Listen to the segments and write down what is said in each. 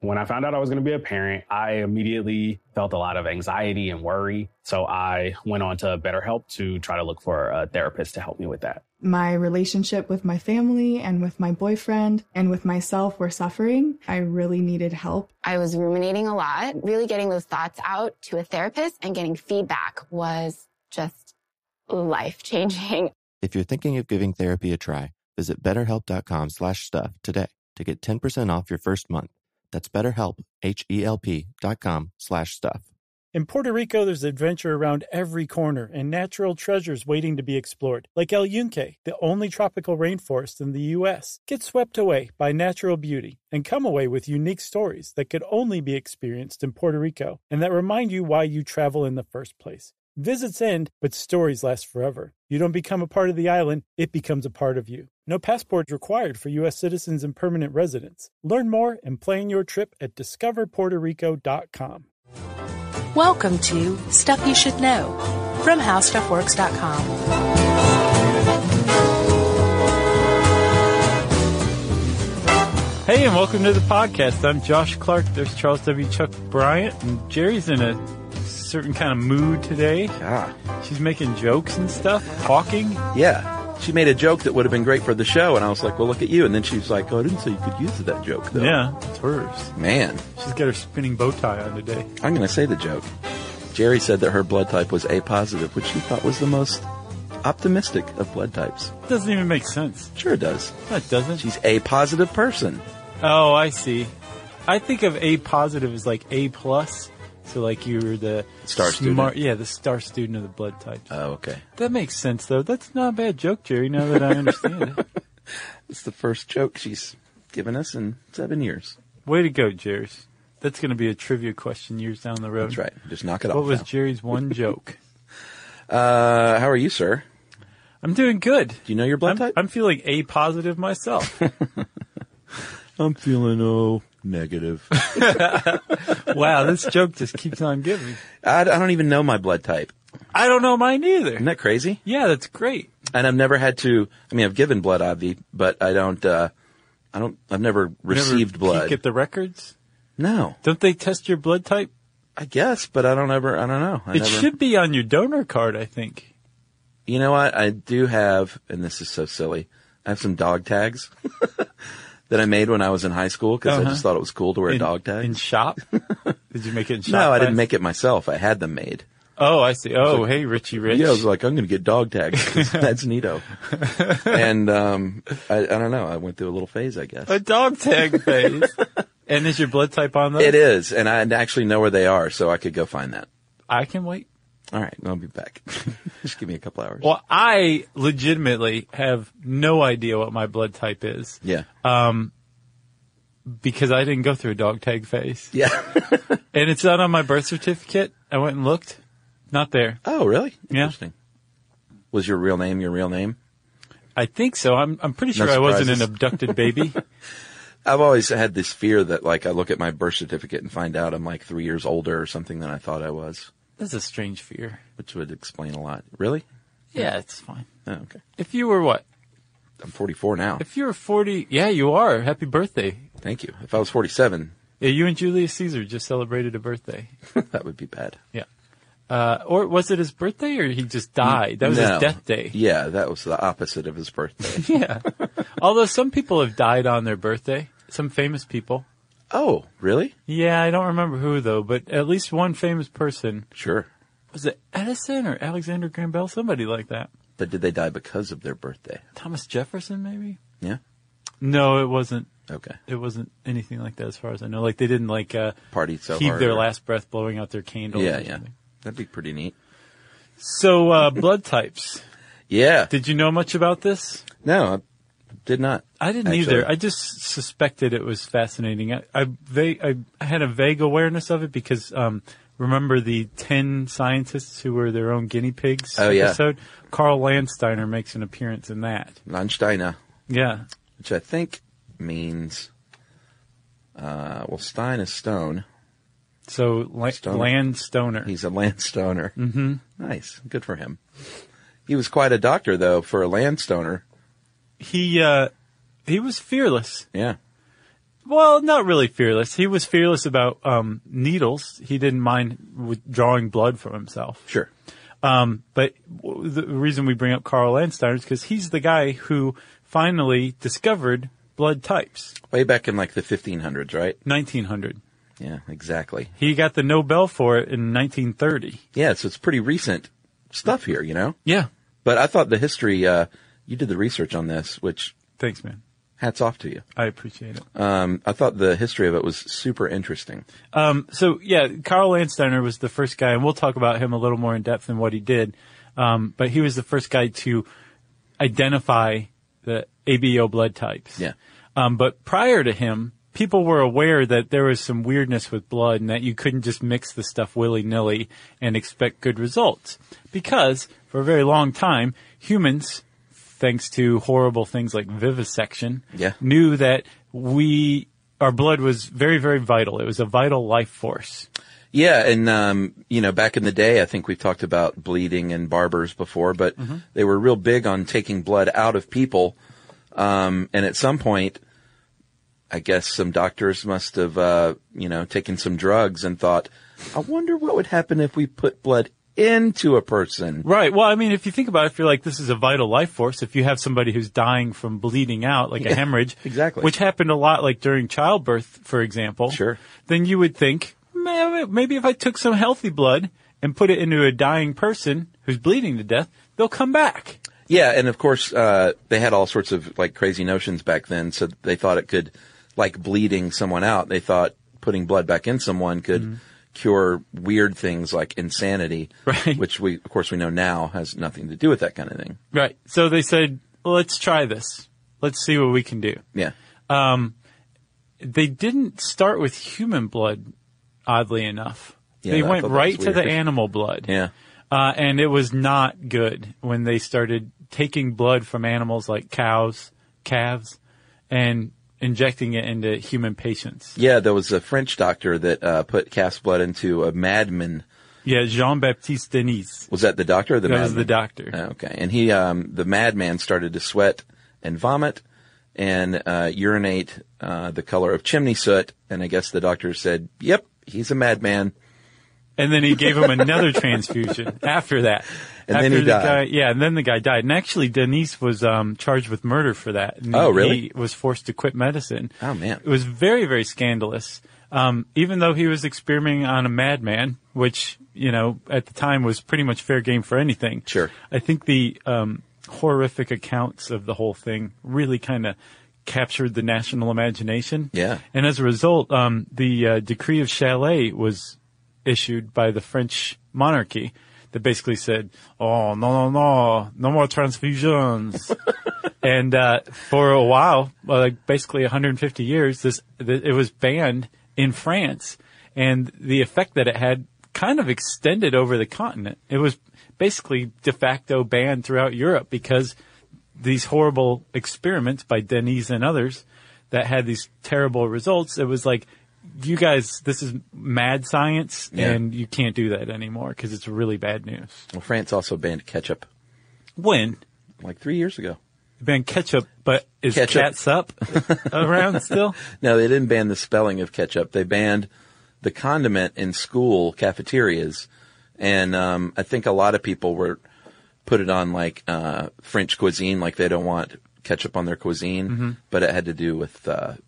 When I found out I was going to be a parent, I immediately felt a lot of anxiety and worry. So I went on to BetterHelp to try to look for a therapist to help me with that. My relationship with my family and with my boyfriend and with myself were suffering. I really needed help. I was ruminating a lot. Really getting those thoughts out to a therapist and getting feedback was just life-changing. If you're thinking of giving therapy a try, visit betterhelp.com/stuff today to get 10% off your first month. That's BetterHelp, HELP.com/stuff. In Puerto Rico, there's adventure around every corner and natural treasures waiting to be explored, like El Yunque, the only tropical rainforest in the U.S. Get swept away by natural beauty and come away with unique stories that could only be experienced in Puerto Rico and that remind you why you travel in the first place. Visits end, but stories last forever. You don't become a part of the island, it becomes a part of you. No passport required for U.S. citizens and permanent residents. Learn more and plan your trip at discoverpuertorico.com. Welcome to Stuff You Should Know from HowStuffWorks.com. Hey, and welcome to the podcast. I'm Josh Clark. There's Charles W. Chuck Bryant, and Jerry's in a certain kind of mood today. Yeah. She's making jokes and stuff, talking. Yeah. She made a joke that would have been great for the show, and I was like, well, look at you. And then she was like, oh, I didn't say you could use that joke, though. Yeah, it's hers. Man. She's got her spinning bow tie on today. I'm going to say the joke. Jerry said that her blood type was A positive, which she thought was the most optimistic of blood types. It doesn't even make sense. Sure it does. No, it doesn't. She's A positive person. Oh, I see. I think of A positive as like A plus. So like you're the star student. Yeah, the star student of the blood type. Oh, okay. That makes sense, though. That's not a bad joke, Jerry, now that I understand it. It's the first joke she's given us in 7 years. Way to go, Jerry. That's going to be a trivia question years down the road. That's right. Just knock it off. What was now. Jerry's one joke? How are you, sir? I'm doing good. Do you know your blood type? I'm feeling A positive myself. I'm feeling negative. Wow, this joke just keeps on giving. I don't even know my blood type. I don't know mine either. Isn't that crazy? Yeah, that's great. And I've never had to. I mean, I've given blood, obvi, but I don't. I've never received blood. Peek at the records? No. Don't they test your blood type? I guess, but I don't know. It should be on your donor card, I think. You know what? I do have, and this is so silly. I have some dog tags that I made when I was in high school because I just thought it was cool to wear a dog tag. In shop? Did you make it in shop? No, I didn't make it myself. I had them made. Oh, I see. Oh, hey, Richie Rich. Yeah, I was like, I'm going to get dog tags. That's neato. And I don't know. I went through a little phase, I guess. A dog tag phase. And is your blood type on those? It is, and I actually know where they are, so I could go find that. I can wait. All right, I'll be back. Just give me a couple hours. Well, I legitimately have no idea what my blood type is. Yeah. Because I didn't go through a dog tag phase. Yeah. And it's not on my birth certificate. I went and looked. Not there. Oh, really? Yeah. Interesting. Was your real name your real name? I think so. I'm pretty sure I wasn't an abducted baby. I've always had this fear that, like, I look at my birth certificate and find out I'm like 3 years older or something than I thought I was. That's a strange fear. Which would explain a lot. Really? Yeah, it's fine. Oh, okay. If you were what? I'm 44 now. If you were 40, yeah, you are. Happy birthday. Thank you. If I was 47. Yeah, you and Julius Caesar just celebrated a birthday. That would be bad. Yeah. Or was it his birthday or he just died? That was his death day. Yeah, that was the opposite of his birthday. Yeah. Although some people have died on their birthday. Some famous people. Oh, really? Yeah, I don't remember who though, but at least one famous person. Sure. Was it Edison or Alexander Graham Bell? Somebody like that. But did they die because of their birthday? Thomas Jefferson, maybe? Yeah. No, it wasn't. Okay. It wasn't anything like that as far as I know. Like they didn't party so heave hard their last breath blowing out their candles. Yeah, yeah. That'd be pretty neat. So, blood types. Yeah. Did you know much about this? No, I did not. I didn't either. I just suspected it was fascinating. I had a vague awareness of it because, remember the 10 scientists who were their own guinea pigs episode? Yeah. Carl Landsteiner makes an appearance in that. Landsteiner. Yeah. Which I think means, Stein is stone. So, Landstoner. He's a Landstoner. Mm-hmm. Nice. Good for him. He was quite a doctor, though, for a Landstoner. He was fearless. Yeah. Well, not really fearless. He was fearless about needles. He didn't mind withdrawing blood from himself. Sure. But the reason we bring up Karl Landsteiner is because he's the guy who finally discovered blood types. Way back in like the 1500s, right? 1900. Yeah, exactly. He got the Nobel for it in 1930. Yeah, so it's pretty recent stuff here, you know? Yeah. But I thought the history, you did the research on this, which Thanks, man. hats off to you. I appreciate it. I thought the history of it was super interesting. So yeah, Karl Landsteiner was the first guy, and we'll talk about him a little more in depth in what he did. But he was the first guy to identify the ABO blood types. Yeah. But prior to him, people were aware that there was some weirdness with blood and that you couldn't just mix the stuff willy-nilly and expect good results. Because for a very long time, humans, thanks to horrible things like vivisection, knew that our blood was very, very vital. It was a vital life force. Yeah, and, back in the day, I think we've talked about bleeding and barbers before, but they were real big on taking blood out of people. And at some point, I guess some doctors must have, taken some drugs and thought, I wonder what would happen if we put blood into a person. Right. Well, I mean, if you think about it, if you're like, this is a vital life force, if you have somebody who's dying from bleeding out, like a hemorrhage, exactly, which happened a lot, like during childbirth, for example, sure, then you would think, maybe if I took some healthy blood and put it into a dying person who's bleeding to death, they'll come back. Yeah, and of course, they had all sorts of like crazy notions back then, so they thought it could, like bleeding someone out, they thought putting blood back in someone could cure weird things like insanity, right, which we know now has nothing to do with that kind of thing. Right. So they said, well, let's try this. Let's see what we can do. Yeah. They didn't start with human blood, oddly enough. Yeah, they went right to the animal blood. Yeah. And it was not good when they started taking blood from animals like cows, calves, and injecting it into human patients. Yeah, there was a French doctor that put calf's blood into a madman. Yeah, Jean-Baptiste Denis. Was that the doctor or the madman? That was the doctor. Okay. And he, the madman started to sweat and vomit and urinate the color of chimney soot. And I guess the doctor said, yep, he's a madman. And then he gave him another transfusion after that. And after then he died. And then the guy died. And actually, Denis was charged with murder for that. And really? He was forced to quit medicine. Oh, man. It was very, very scandalous. Even though he was experimenting on a madman, which, at the time was pretty much fair game for anything. Sure. I think the horrific accounts of the whole thing really kind of captured the national imagination. Yeah. And as a result, the Decree of Chalais was issued by the French monarchy that basically said, oh, no more transfusions. And for a while, like basically 150 years, it was banned in France. And the effect that it had kind of extended over the continent. It was basically de facto banned throughout Europe because these horrible experiments by Denis and others that had these terrible results. It was like, you guys, this is mad science, and you can't do that anymore because it's really bad news. Well, France also banned ketchup. When? Like 3 years ago. They banned ketchup, but is catsup around still? No, they didn't ban the spelling of ketchup. They banned the condiment in school cafeterias. And I think a lot of people put it on like French cuisine, like they don't want ketchup on their cuisine, but it had to do with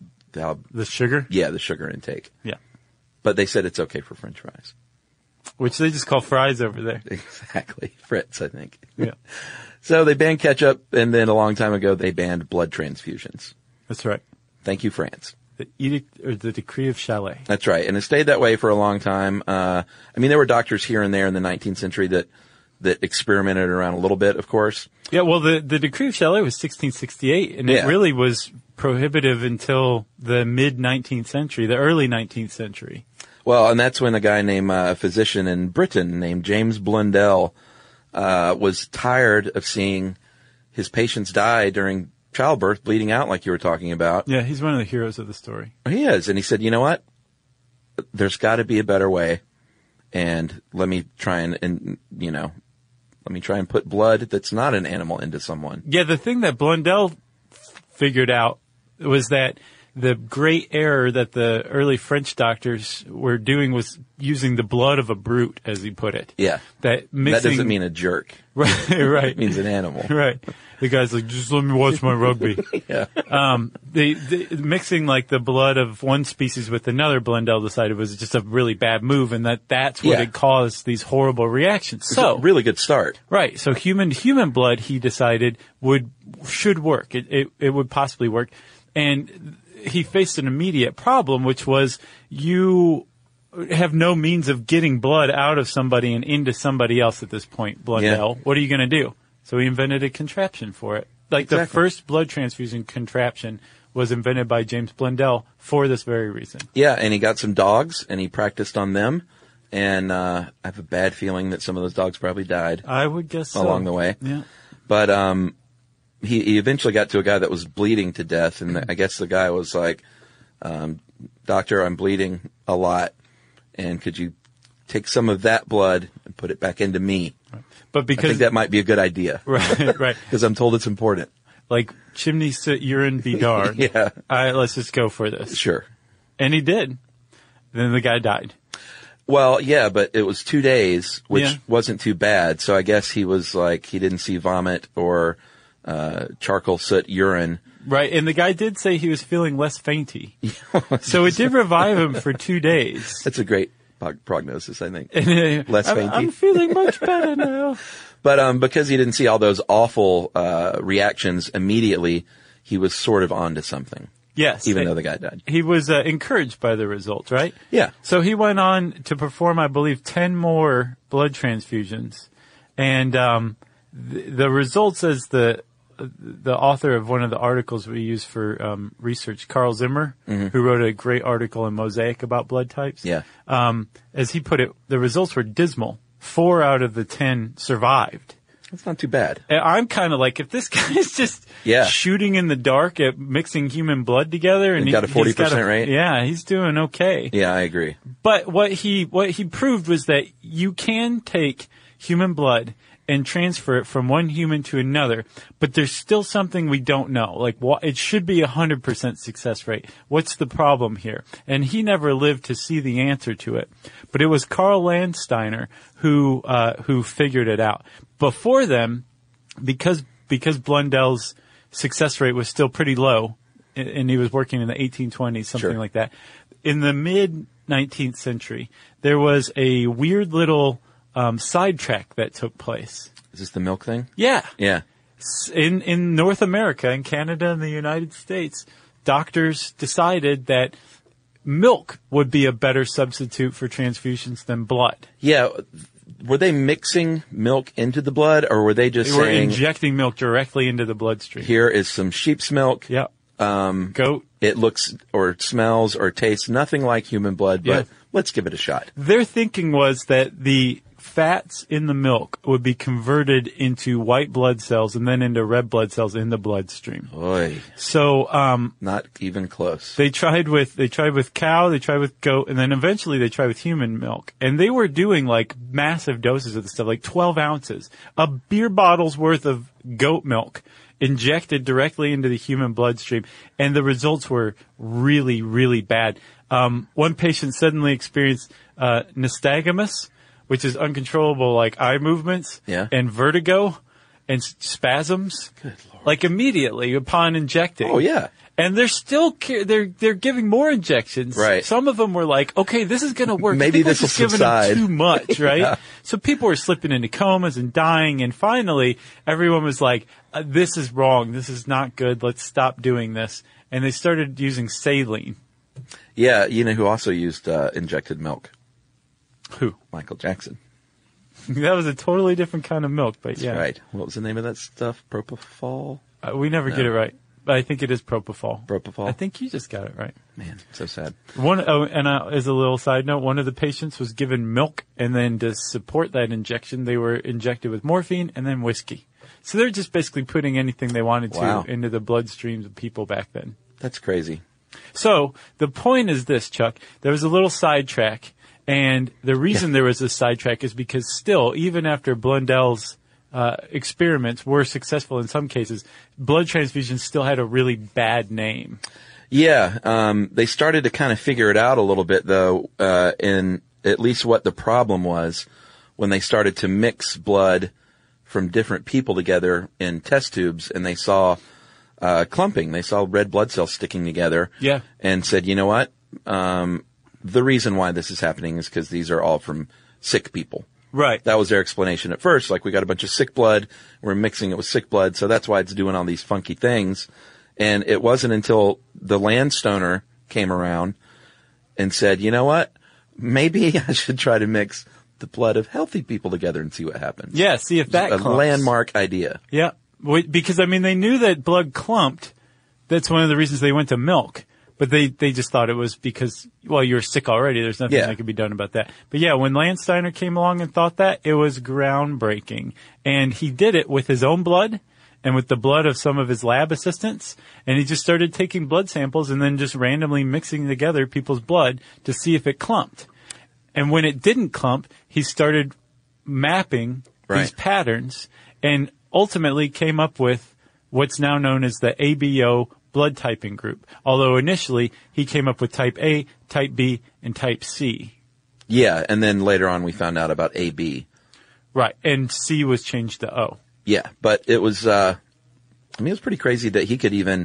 the sugar? Yeah, the sugar intake. Yeah. But they said it's okay for French fries. Which they just call fries over there. Exactly. Fritz, I think. Yeah. So they banned ketchup, and then a long time ago they banned blood transfusions. That's right. Thank you, France. The edict, or the Decree of Chalais. That's right. And it stayed that way for a long time. There were doctors here and there in the 19th century that experimented around a little bit, of course. Yeah, well, the Decree of Chalais was 1668, and it really was prohibitive until the mid-19th century, the early 19th century. Well, and that's when a guy named a physician in Britain named James Blundell was tired of seeing his patients die during childbirth, bleeding out like you were talking about. Yeah, he's one of the heroes of the story. He is, and he said, you know what? There's got to be a better way, and let me try and put blood that's not an animal into someone. Yeah, the thing that Blundell figured out was that the great error that the early French doctors were doing was using the blood of a brute, as he put it. Yeah. That doesn't mean a jerk. Right, right. It means an animal. Right. The guy's like, just let me watch my rugby. Yeah. The mixing like the blood of one species with another, Blundell decided was just a really bad move, and that's what had caused these horrible reactions. So, a really good start. Right. So human blood, he decided should work. It would possibly work. And he faced an immediate problem, which was you have no means of getting blood out of somebody and into somebody else at this point, Blundell. Yeah. What are you going to do? So he invented a contraption for it. Like the first blood transfusion contraption was invented by James Blundell for this very reason. Yeah, and he got some dogs and he practiced on them. And I have a bad feeling that some of those dogs probably died. I would guess so. Along the way. Yeah. But he eventually got to a guy that was bleeding to death, and I guess the guy was like, "Doctor, I'm bleeding a lot, and could you take some of that blood and put it back into me?" Right. But because I think that might be a good idea. Right, right. Because I'm told it's important. Like chimney soot, urine be darned. Yeah. All right, let's just go for this. Sure. And he did. Then the guy died. Well, yeah, but it was 2 days, which wasn't too bad. So I guess he was like, he didn't see vomit or charcoal soot urine. Right, and the guy did say he was feeling less fainty. So it did revive him for 2 days. That's a great prognosis, I think. Less fainty. I'm feeling much better now. But because he didn't see all those awful reactions immediately, he was sort of onto something. Yes. Even though the guy died. He was encouraged by the results, right? Yeah. So he went on to perform, I believe, 10 more blood transfusions. And the results, as the author of one of the articles we use for research, Carl Zimmer, who wrote a great article in Mosaic about blood types. Yeah. As he put it, the results were dismal. 4 out of the 10 survived. That's not too bad. And I'm kind of like, if this guy is just shooting in the dark at mixing human blood together, and he got a 40% rate. Yeah, he's doing okay. Yeah, I agree. But what he proved was that you can take human blood and transfer it from one human to another, but there's still something we don't know. Like, it should be 100% success rate. What's the problem here? And he never lived to see the answer to it. But it was Carl Landsteiner who figured it out. Before them, because Blundell's success rate was still pretty low, and he was working in the 1820s, something like that. In the mid-19th century, there was a weird little sidetrack that took place. Is this the milk thing? Yeah. Yeah. In North America, in Canada and the United States, doctors decided that milk would be a better substitute for transfusions than blood. Yeah. Were they mixing milk into the blood, or were they just saying... They were injecting milk directly into the bloodstream. Here is some sheep's milk. Yep. Goat. It looks or smells or tastes nothing like human blood, but let's give it a shot. Their thinking was that the fats in the milk would be converted into white blood cells and then into red blood cells in the bloodstream. Oy. So, not even close. They tried with cow, they tried with goat, and then eventually they tried with human milk. And they were doing like massive doses of the stuff, like 12 ounces. A beer bottle's worth of goat milk injected directly into the human bloodstream. And the results were really, really bad. One patient suddenly experienced, nystagmus, which is uncontrollable, like eye movements, and vertigo, and spasms, Good Lord. Like immediately upon injecting. Oh yeah, and they're still they're giving more injections. Right. Some of them were like, okay, this is going to work. Maybe this will subside. Too much, right? So people were slipping into comas and dying, and finally everyone was like, "This is wrong. This is not good. Let's stop doing this." And they started using saline. Yeah, you know who also used injected milk? Who? Michael Jackson. That was a totally different kind of milk, but That's right. What was the name of that stuff? Propofol? We never get it right. But I think it is propofol. Propofol? I think you just got it right. Man, so sad. As a little side note, one of the patients was given milk, and then to support that injection, they were injected with morphine and then whiskey. So they're just basically putting anything they wanted to into the bloodstreams of people back then. That's crazy. So the point is this, Chuck. There was a little sidetrack. And the reason there was a sidetrack is because still, even after Blundell's experiments were successful in some cases, blood transfusions still had a really bad name. Yeah, they started to kind of figure it out a little bit, though, in at least what the problem was when they started to mix blood from different people together in test tubes, and they saw clumping. They saw red blood cells sticking together. Yeah. And said, you know what? The reason why this is happening is because these are all from sick people. Right. That was their explanation at first. Like, we got a bunch of sick blood, we're mixing it with sick blood, so that's why it's doing all these funky things. And it wasn't until the landstoner came around and said, you know what? Maybe I should try to mix the blood of healthy people together and see what happens. Yeah, see if that a clumps. landmark idea. Yeah. Because, I mean, they knew that blood clumped. That's one of the reasons they went to milk. But they just thought it was because, well, you're sick already. There's nothing that could be done about that. But yeah, when Landsteiner came along and thought that, it was groundbreaking. And he did it with his own blood and with the blood of some of his lab assistants. And he just started taking blood samples and then just randomly mixing together people's blood to see if it clumped. And when it didn't clump, he started mapping these patterns and ultimately came up with what's now known as the ABO blood typing group. Although initially he came up with type A, type B, and type C. Yeah, and then later on we found out about AB. Right, and C was changed to O. Yeah, but it was, it was pretty crazy that he could even,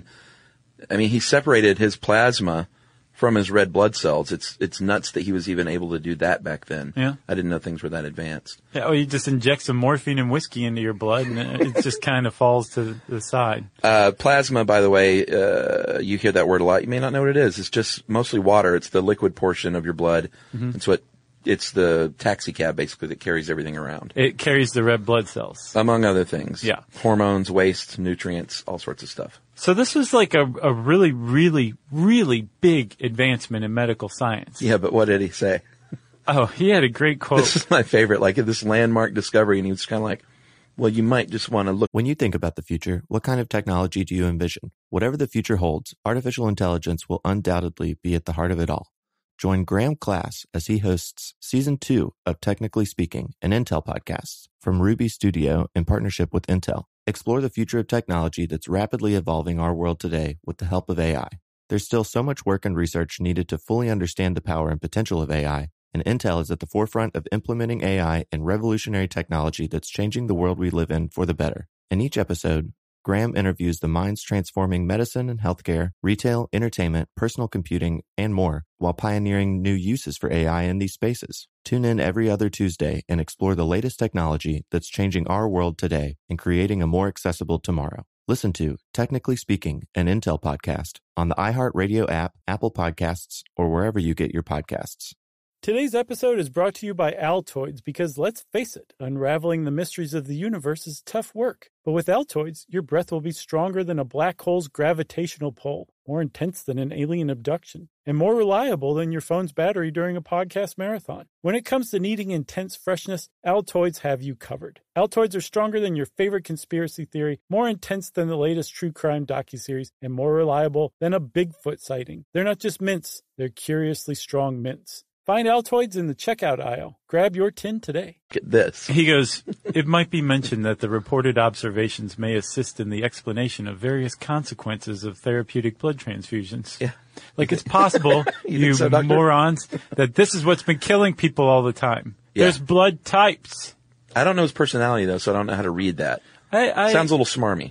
he separated his plasma from his red blood cells. It's nuts that he was even able to do that back then. Yeah. I didn't know things were that advanced. Yeah, you just inject some morphine and whiskey into your blood and it just kind of falls to the side. Plasma, by the way, you hear that word a lot. You may not know what it is. It's just mostly water. It's the liquid portion of your blood. Mm-hmm. It's the taxi cab, basically, that carries everything around. It carries the red blood cells. Among other things. Yeah. Hormones, waste, nutrients, all sorts of stuff. So this was like a really, really, really big advancement in medical science. Yeah, but what did he say? Oh, he had a great quote. This is my favorite, like this landmark discovery, and he was kind of like, well, you might just want to look. When you think about the future, what kind of technology do you envision? Whatever the future holds, artificial intelligence will undoubtedly be at the heart of it all. Join Graham Class as he hosts Season 2 of Technically Speaking, an Intel podcast from Ruby Studio in partnership with Intel. Explore the future of technology that's rapidly evolving our world today with the help of AI. There's still so much work and research needed to fully understand the power and potential of AI, and Intel is at the forefront of implementing AI and revolutionary technology that's changing the world we live in for the better. In each episode, Graham interviews the minds transforming medicine and healthcare, retail, entertainment, personal computing, and more, while pioneering new uses for AI in these spaces. Tune in every other Tuesday and explore the latest technology that's changing our world today and creating a more accessible tomorrow. Listen to Technically Speaking, an Intel podcast on the iHeartRadio app, Apple Podcasts, or wherever you get your podcasts. Today's episode is brought to you by Altoids because, let's face it, unraveling the mysteries of the universe is tough work. But with Altoids, your breath will be stronger than a black hole's gravitational pull, more intense than an alien abduction, and more reliable than your phone's battery during a podcast marathon. When it comes to needing intense freshness, Altoids have you covered. Altoids are stronger than your favorite conspiracy theory, more intense than the latest true crime docuseries, and more reliable than a Bigfoot sighting. They're not just mints, they're curiously strong mints. Find Altoids in the checkout aisle. Grab your tin today. Get this. He goes, it might be mentioned that the reported observations may assist in the explanation of various consequences of therapeutic blood transfusions. Yeah. Like, it's possible, you so, morons, that this is what's been killing people all the time. Yeah. There's blood types. I don't know his personality, though, so I don't know how to read that. Sounds a little smarmy.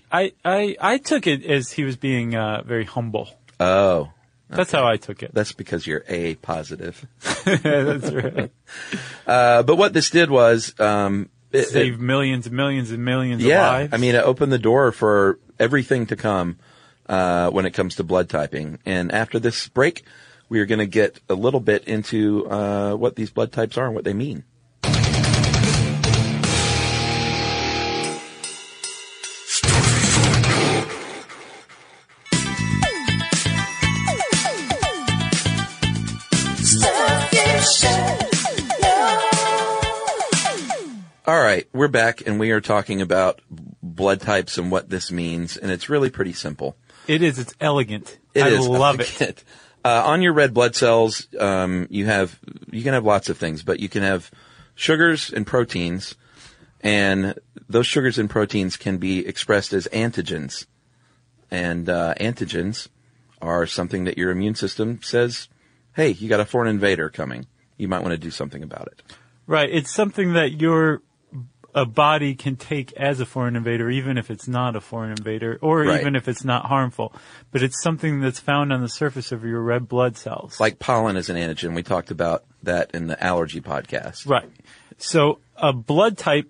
I took it as he was being very humble. Oh. That's how I took it. That's because you're A positive. That's right. But what this did was, save millions and millions and millions of lives. I mean, it opened the door for everything to come, when it comes to blood typing. And after this break, we are going to get a little bit into, what these blood types are and what they mean. All right, we're back, and we are talking about blood types and what this means, and it's really pretty simple. It is. It's elegant. I love it. On your red blood cells, you can have lots of things, but you can have sugars and proteins, and those sugars and proteins can be expressed as antigens, and antigens are something that your immune system says, hey, you got a foreign invader coming. You might want to do something about it. Right. It's something that a body can take as a foreign invader, even if it's not a foreign invader, or even if it's not harmful. But it's something that's found on the surface of your red blood cells. Like pollen is an antigen. We talked about that in the allergy podcast. Right. So a blood type,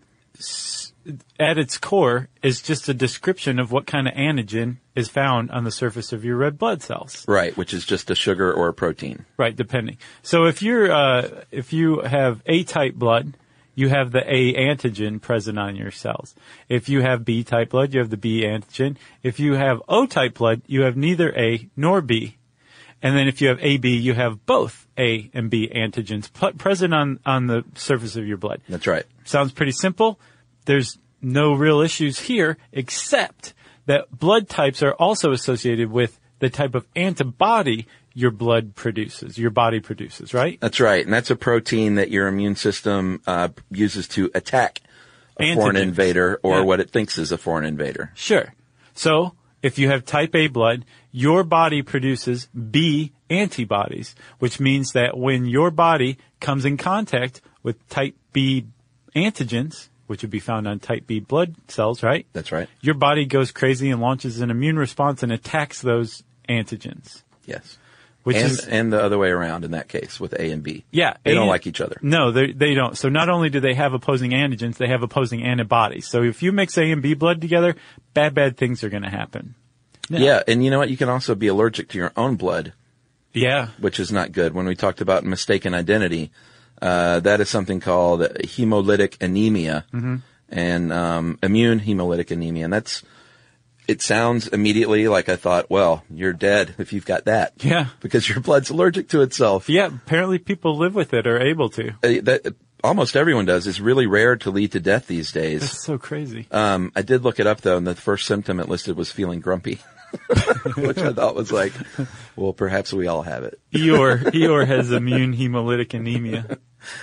at its core, is just a description of what kind of antigen is found on the surface of your red blood cells. Right, which is just a sugar or a protein. Right, depending. So if you have A-type blood, you have the A antigen present on your cells. If you have B-type blood, you have the B antigen. If you have O-type blood, you have neither A nor B. And then if you have AB, you have both A and B antigens present on the surface of your blood. That's right. Sounds pretty simple. There's no real issues here, except that blood types are also associated with the type of antibody your body produces, right? That's right. And that's a protein that your immune system uses to attack a foreign invader or what it thinks is a foreign invader. Sure. So if you have type A blood, your body produces B antibodies, which means that when your body comes in contact with type B antigens, which would be found on type B blood cells, right? That's right. Your body goes crazy and launches an immune response and attacks those antigens. Yes. And the other way around in that case with A and B. Yeah. They don't like each other. No, they don't. So not only do they have opposing antigens, they have opposing antibodies. So if you mix A and B blood together, bad things are going to happen. Yeah. And you know what? You can also be allergic to your own blood. Yeah. Which is not good. When we talked about mistaken identity, that is something called hemolytic anemia and immune hemolytic anemia. And it sounds immediately like I thought, well, you're dead if you've got that. Yeah. Because your blood's allergic to itself. Yeah, apparently people live with it or are able to. Almost everyone does. It's really rare to lead to death these days. That's so crazy. I did look it up, though, and the first symptom it listed was feeling grumpy, which I thought was like, well, perhaps we all have it. Eeyore has immune hemolytic anemia.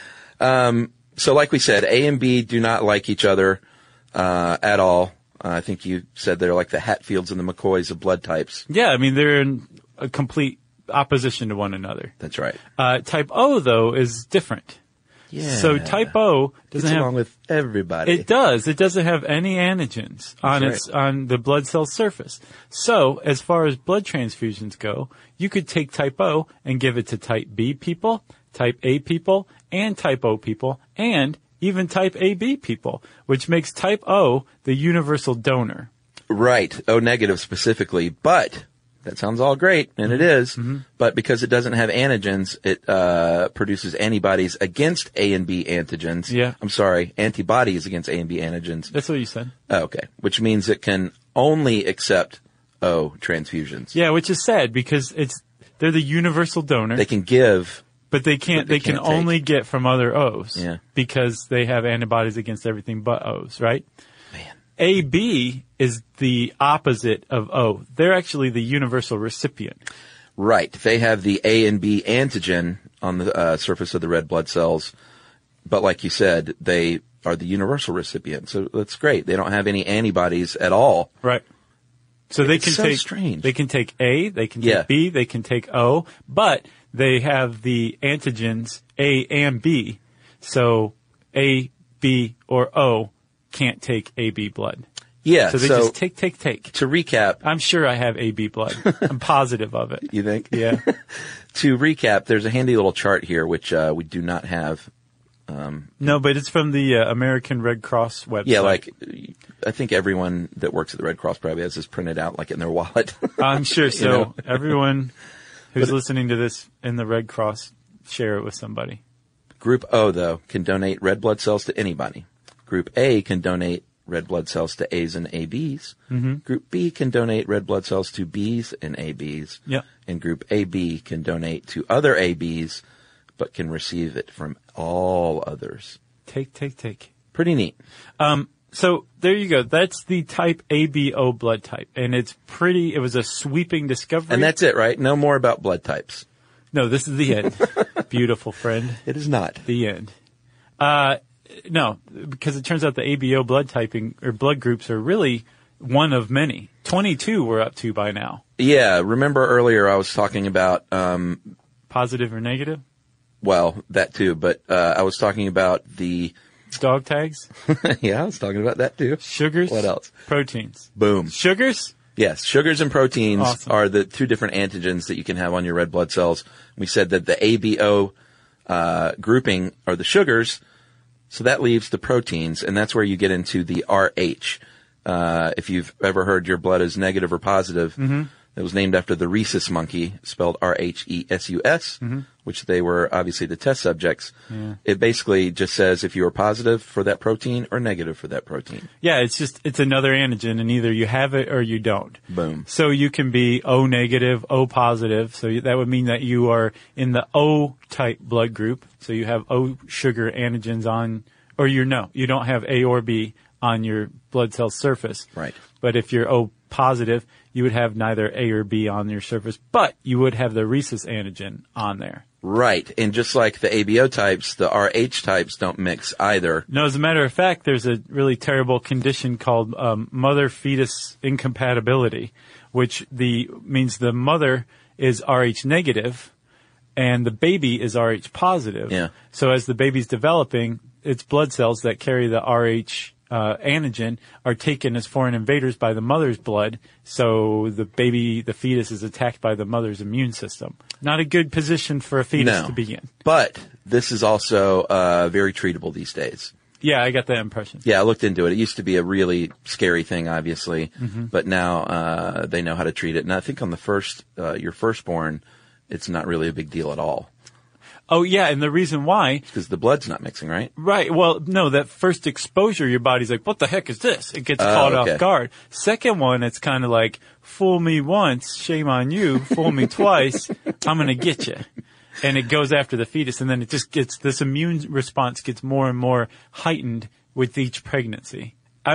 So like we said, A and B do not like each other at all. I think you said they're like the Hatfields and the McCoys of blood types. Yeah, I mean, they're in a complete opposition to one another. That's right. Type O, though, is different. Yeah. So type O doesn't have... along with everybody. It does. It doesn't have any antigens on the blood cell surface. So, as far as blood transfusions go, you could take type O and give it to type B people, type A people, and type O people, and even type AB people, which makes type O the universal donor. Right. O negative specifically. But that sounds all great, and it is. But because it doesn't have antigens, it produces antibodies against A and B antigens. Yeah. I'm sorry, antibodies against A and B antigens. That's what you said. Oh, okay. Which means it can only accept O transfusions. Yeah, which is sad because they're the universal donor. They can give... But they can't. They can only get from other O's. Yeah. Because they have antibodies against everything but O's, right? Man. AB is the opposite of O. They're actually the universal recipient. Right. They have the A and B antigen on the surface of the red blood cells, but like you said, they are the universal recipient. So that's great. They don't have any antibodies at all. Right. So they It's can so take. strange. They can take A. They can take B. They can take O. But they have the antigens A and B. So A, B, or O can't take AB blood. Yeah. So they just take. To recap. I'm sure I have AB blood. I'm positive of it. You think? Yeah. To recap, there's a handy little chart here, which we do not have. No, but it's from the American Red Cross website. Yeah, like, I think everyone that works at the Red Cross probably has this printed out, like in their wallet. I'm sure so. You know? Everyone who's listening to this in the Red Cross, share it with somebody. Group O, though, can donate red blood cells to anybody. Group A can donate red blood cells to A's and ABs. Group B can donate red blood cells to B's and ABs. Yep. And Group AB can donate to other ABs, but can receive it from all others. Take. Pretty neat. So there you go. That's the type ABO blood type. And it was a sweeping discovery. And that's it, right? No more about blood types. No, this is the end. Beautiful friend. It is not. The end. No, because it turns out the ABO blood typing or blood groups are really one of many. 22 we're up to by now. Yeah. Remember earlier I was talking about, Positive or negative? well, that too, but, I was talking about the, Dog tags? yeah, I was talking about that too. Sugars? What else? Proteins. Boom. Sugars? Yes, sugars and proteins Awesome. are the two different antigens that you can have on your red blood cells. We said that the ABO grouping are the sugars, so that leaves the proteins, and that's where you get into the RH. If you've ever heard your blood is negative or positive, it was named after the rhesus monkey, spelled RHESUS, which they were obviously the test subjects. Yeah. It basically just says if you are positive for that protein or negative for that protein. Yeah, it's another antigen, and either you have it or you don't. Boom. So you can be O negative, O positive. So that would mean that you are in the O type blood group. So you have O sugar antigens on, or you don't have A or B on your blood cell surface. Right. But if you're O positive, you would have neither A or B on your surface, but you would have the rhesus antigen on there. Right. And just like the ABO types, the RH types don't mix either. No, as a matter of fact, there's a really terrible condition called mother-fetus incompatibility, which means the mother is Rh negative and the baby is Rh positive. Yeah. So as the baby's developing, its blood cells that carry the Rh antigen are taken as foreign invaders by the mother's blood, so the fetus is attacked by the mother's immune system. Not a good position for a fetus to be in. But this is also very treatable these days. Yeah, I got that impression. Yeah, I looked into it. It used to be a really scary thing, obviously, but now they know how to treat it. And I think on the your firstborn, it's not really a big deal at all. Oh, yeah, and the reason why... Because the blood's not mixing, right? Right. Well, no, that first exposure, your body's like, what the heck is this? It gets caught off guard. Second one, it's kind of like, fool me once, shame on you. Fool me twice, I'm going to get you. And it goes after the fetus, and then it just gets, this immune response gets more and more heightened with each pregnancy.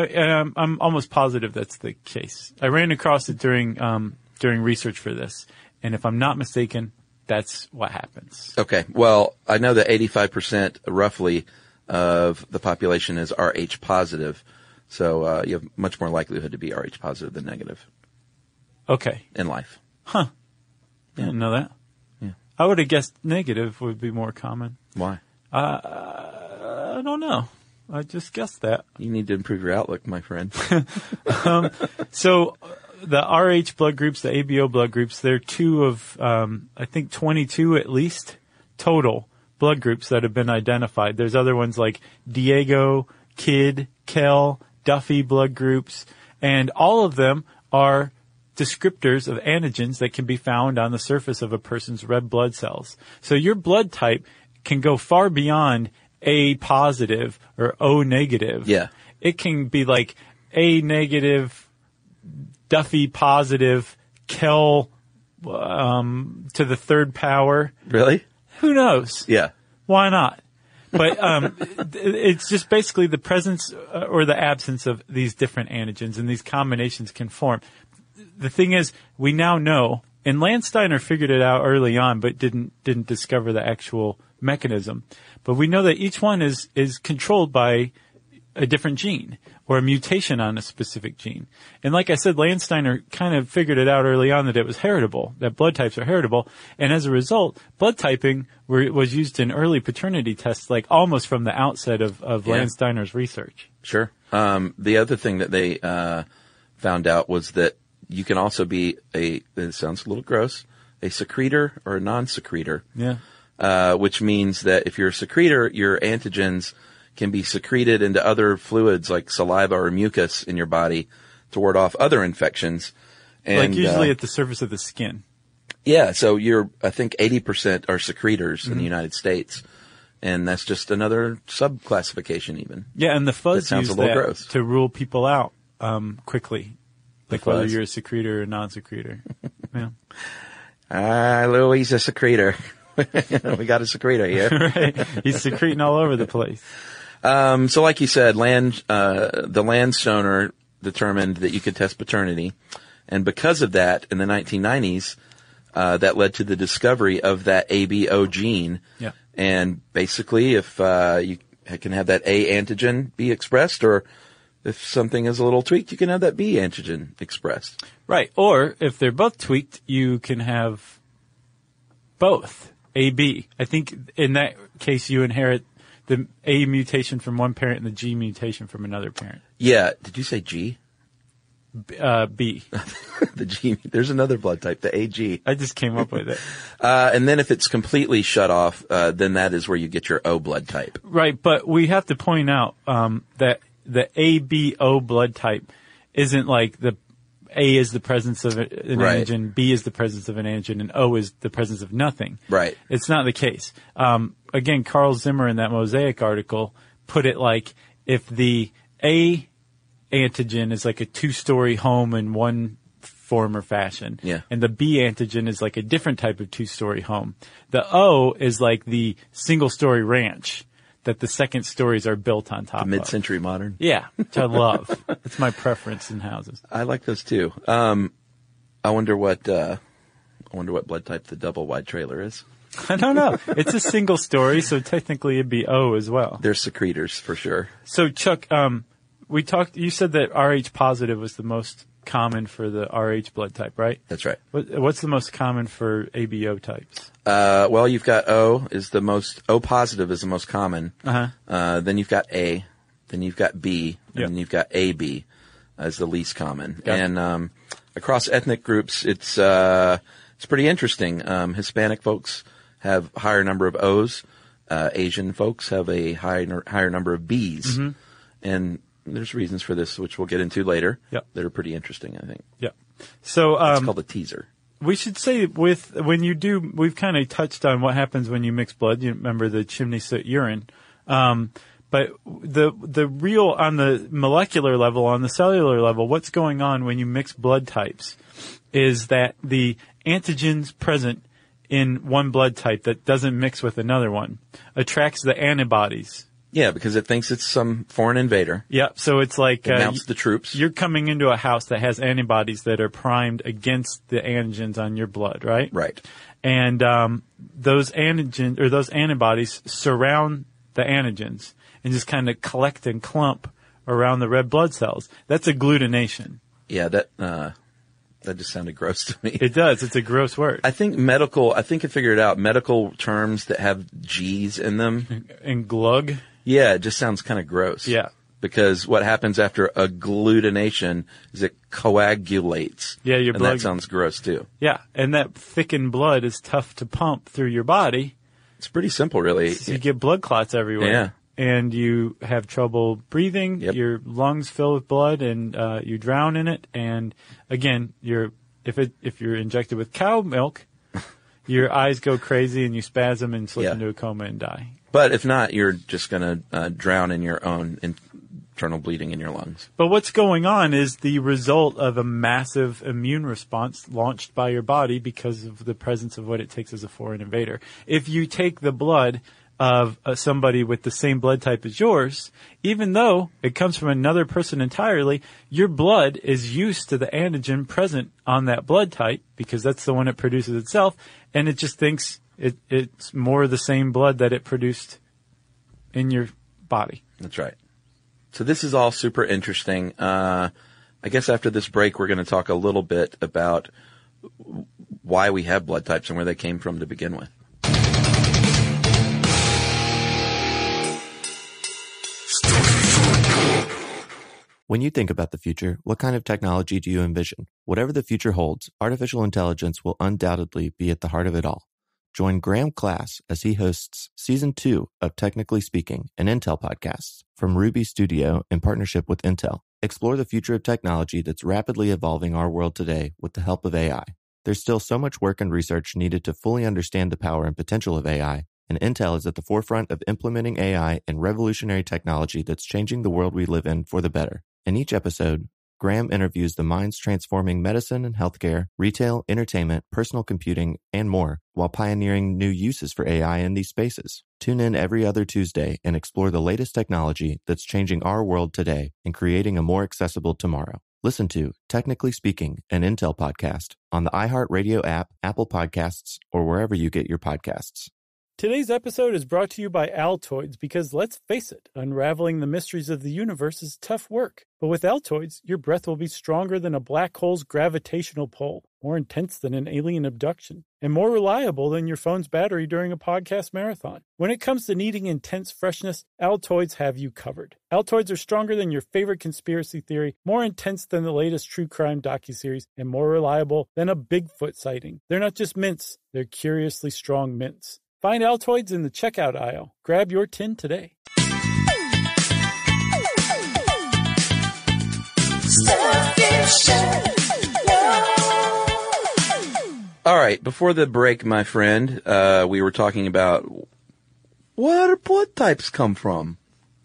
I'm almost positive that's the case. I ran across it during research for this, and if I'm not mistaken, that's what happens. Okay. Well, I know that 85% roughly of the population is Rh positive. So, you have much more likelihood to be Rh positive than negative. Okay. In life. Huh. Yeah. I didn't know that. Yeah. I would have guessed negative would be more common. Why? I don't know. I just guessed that. You need to improve your outlook, my friend. So, the Rh blood groups, the ABO blood groups, they're two of, I think 22 at least total blood groups that have been identified. There's other ones like Diego, Kidd, Kell, Duffy blood groups, and all of them are descriptors of antigens that can be found on the surface of a person's red blood cells. So your blood type can go far beyond A positive or O negative. Yeah. It can be like A negative, Duffy positive, Kell to the third power. Really? Who knows? Yeah. Why not? But it's just basically the presence or the absence of these different antigens, and these combinations can form. The thing is, we now know, and Landsteiner figured it out early on, but didn't discover the actual mechanism. But we know that each one is controlled by a different gene or a mutation on a specific gene. And like I said, Landsteiner kind of figured it out early on that it was heritable, that blood types are heritable. And as a result, blood typing was used in early paternity tests, like almost from the outset of Landsteiner's research. Sure. The other thing that they found out was that you can also be it sounds a little gross, a secretor or a non-secretor. Yeah. Which means that if you're a secretor, your antigens can be secreted into other fluids like saliva or mucus in your body to ward off other infections. And, like usually at the surface of the skin. Yeah, so I think 80% are secretors in the United States. And that's just another subclassification even. Yeah, and the fuzz sounds use a little that gross. to rule people out quickly. Like whether fuzz. you're a secretor or non-secretor. Yeah. Louis a secretor. We got a secretor here. Right. He's secreting all over the place. So like you said, the Landsteiner determined that you could test paternity. And because of that, in the 1990s, that led to the discovery of that ABO gene. Yeah. And basically, if you can have that A antigen be expressed, or if something is a little tweaked, you can have that B antigen expressed. Right. Or if they're both tweaked, you can have both AB. I think in that case, you inherit the A mutation from one parent and the G mutation from another parent. Yeah. Did you say G? B. The G. There's another blood type, the AG. I just came up with it. And then if it's completely shut off, then that is where you get your O blood type. Right. But we have to point out that the ABO blood type isn't like the A is the presence of an antigen, B is the presence of an antigen, and O is the presence of nothing. Right. It's not the case. Again, Carl Zimmer in that Mosaic article put it like if the A antigen is like a 2-story home in one form or fashion, and the B antigen is like a different type of 2-story home. The O is like the single-story ranch that the second stories are built on top of. Mid-century modern? Yeah, which I love. It's my preference in houses. I like those too. I wonder what blood type the double wide trailer is. I don't know. It's a single story, so technically it'd be O as well. They're secretors for sure. So Chuck, you said that Rh positive was the most common for the Rh blood type, right? That's right. What's the most common for ABO types? Well, you've got O positive is the most common. Then you've got A, then you've got B, and then you've got AB as the least common. And across ethnic groups, it's pretty interesting. Hispanic folks have higher number of O's. Asian folks have a higher number of B's. And there's reasons for this, which we'll get into later. That are pretty interesting, I think. So it's called a teaser. We should say we've kind of touched on what happens when you mix blood. You remember the chimney soot urine. But the real, on the molecular level, on the cellular level, what's going on when you mix blood types is that the antigens present in one blood type that doesn't mix with another one attracts the antibodies. Yeah, because it thinks it's some foreign invader. Yeah, so it's like it mounts the troops. You're coming into a house that has antibodies that are primed against the antigens on your blood, right? Right. And those antibodies surround the antigens and just kind of collect and clump around the red blood cells. That's agglutination. Yeah, that just sounded gross to me. It does. It's a gross word. I think I figured it out. Medical terms that have G's in them. And glug? Yeah, it just sounds kind of gross. Yeah. Because what happens after agglutination is it coagulates. Yeah, your blood. And that sounds gross too. Yeah, and that thickened blood is tough to pump through your body. It's pretty simple, really. So you get blood clots everywhere. Yeah. And you have trouble breathing. Yep. Your lungs fill with blood, and you drown in it. And again, if you're injected with cow milk, your eyes go crazy and you spasm and slip into a coma and die. But if not, you're just going to drown in your own internal bleeding in your lungs. But what's going on is the result of a massive immune response launched by your body because of the presence of what it takes as a foreign invader. If you take the blood of somebody with the same blood type as yours, even though it comes from another person entirely, your blood is used to the antigen present on that blood type because that's the one it produces itself, and it just thinks it's more the same blood that it produced in your body. That's right. So this is all super interesting. I guess after this break, we're going to talk a little bit about why we have blood types and where they came from to begin with. When you think about the future, what kind of technology do you envision? Whatever the future holds, artificial intelligence will undoubtedly be at the heart of it all. Join Graham Class as he hosts Season 2 of Technically Speaking, an Intel podcast from Ruby Studio in partnership with Intel. Explore the future of technology that's rapidly evolving our world today with the help of AI. There's still so much work and research needed to fully understand the power and potential of AI, and Intel is at the forefront of implementing AI and revolutionary technology that's changing the world we live in for the better. In each episode, Graham interviews the minds transforming medicine and healthcare, retail, entertainment, personal computing, and more, while pioneering new uses for AI in these spaces. Tune in every other Tuesday and explore the latest technology that's changing our world today and creating a more accessible tomorrow. Listen to Technically Speaking, an Intel podcast on the iHeartRadio app, Apple Podcasts, or wherever you get your podcasts. Today's episode is brought to you by Altoids because, let's face it, unraveling the mysteries of the universe is tough work. But with Altoids, your breath will be stronger than a black hole's gravitational pull, more intense than an alien abduction, and more reliable than your phone's battery during a podcast marathon. When it comes to needing intense freshness, Altoids have you covered. Altoids are stronger than your favorite conspiracy theory, more intense than the latest true crime docuseries, and more reliable than a Bigfoot sighting. They're not just mints, they're curiously strong mints. Find Altoids in the checkout aisle. Grab your tin today. All right, before the break, my friend, we were talking about where do blood types come from?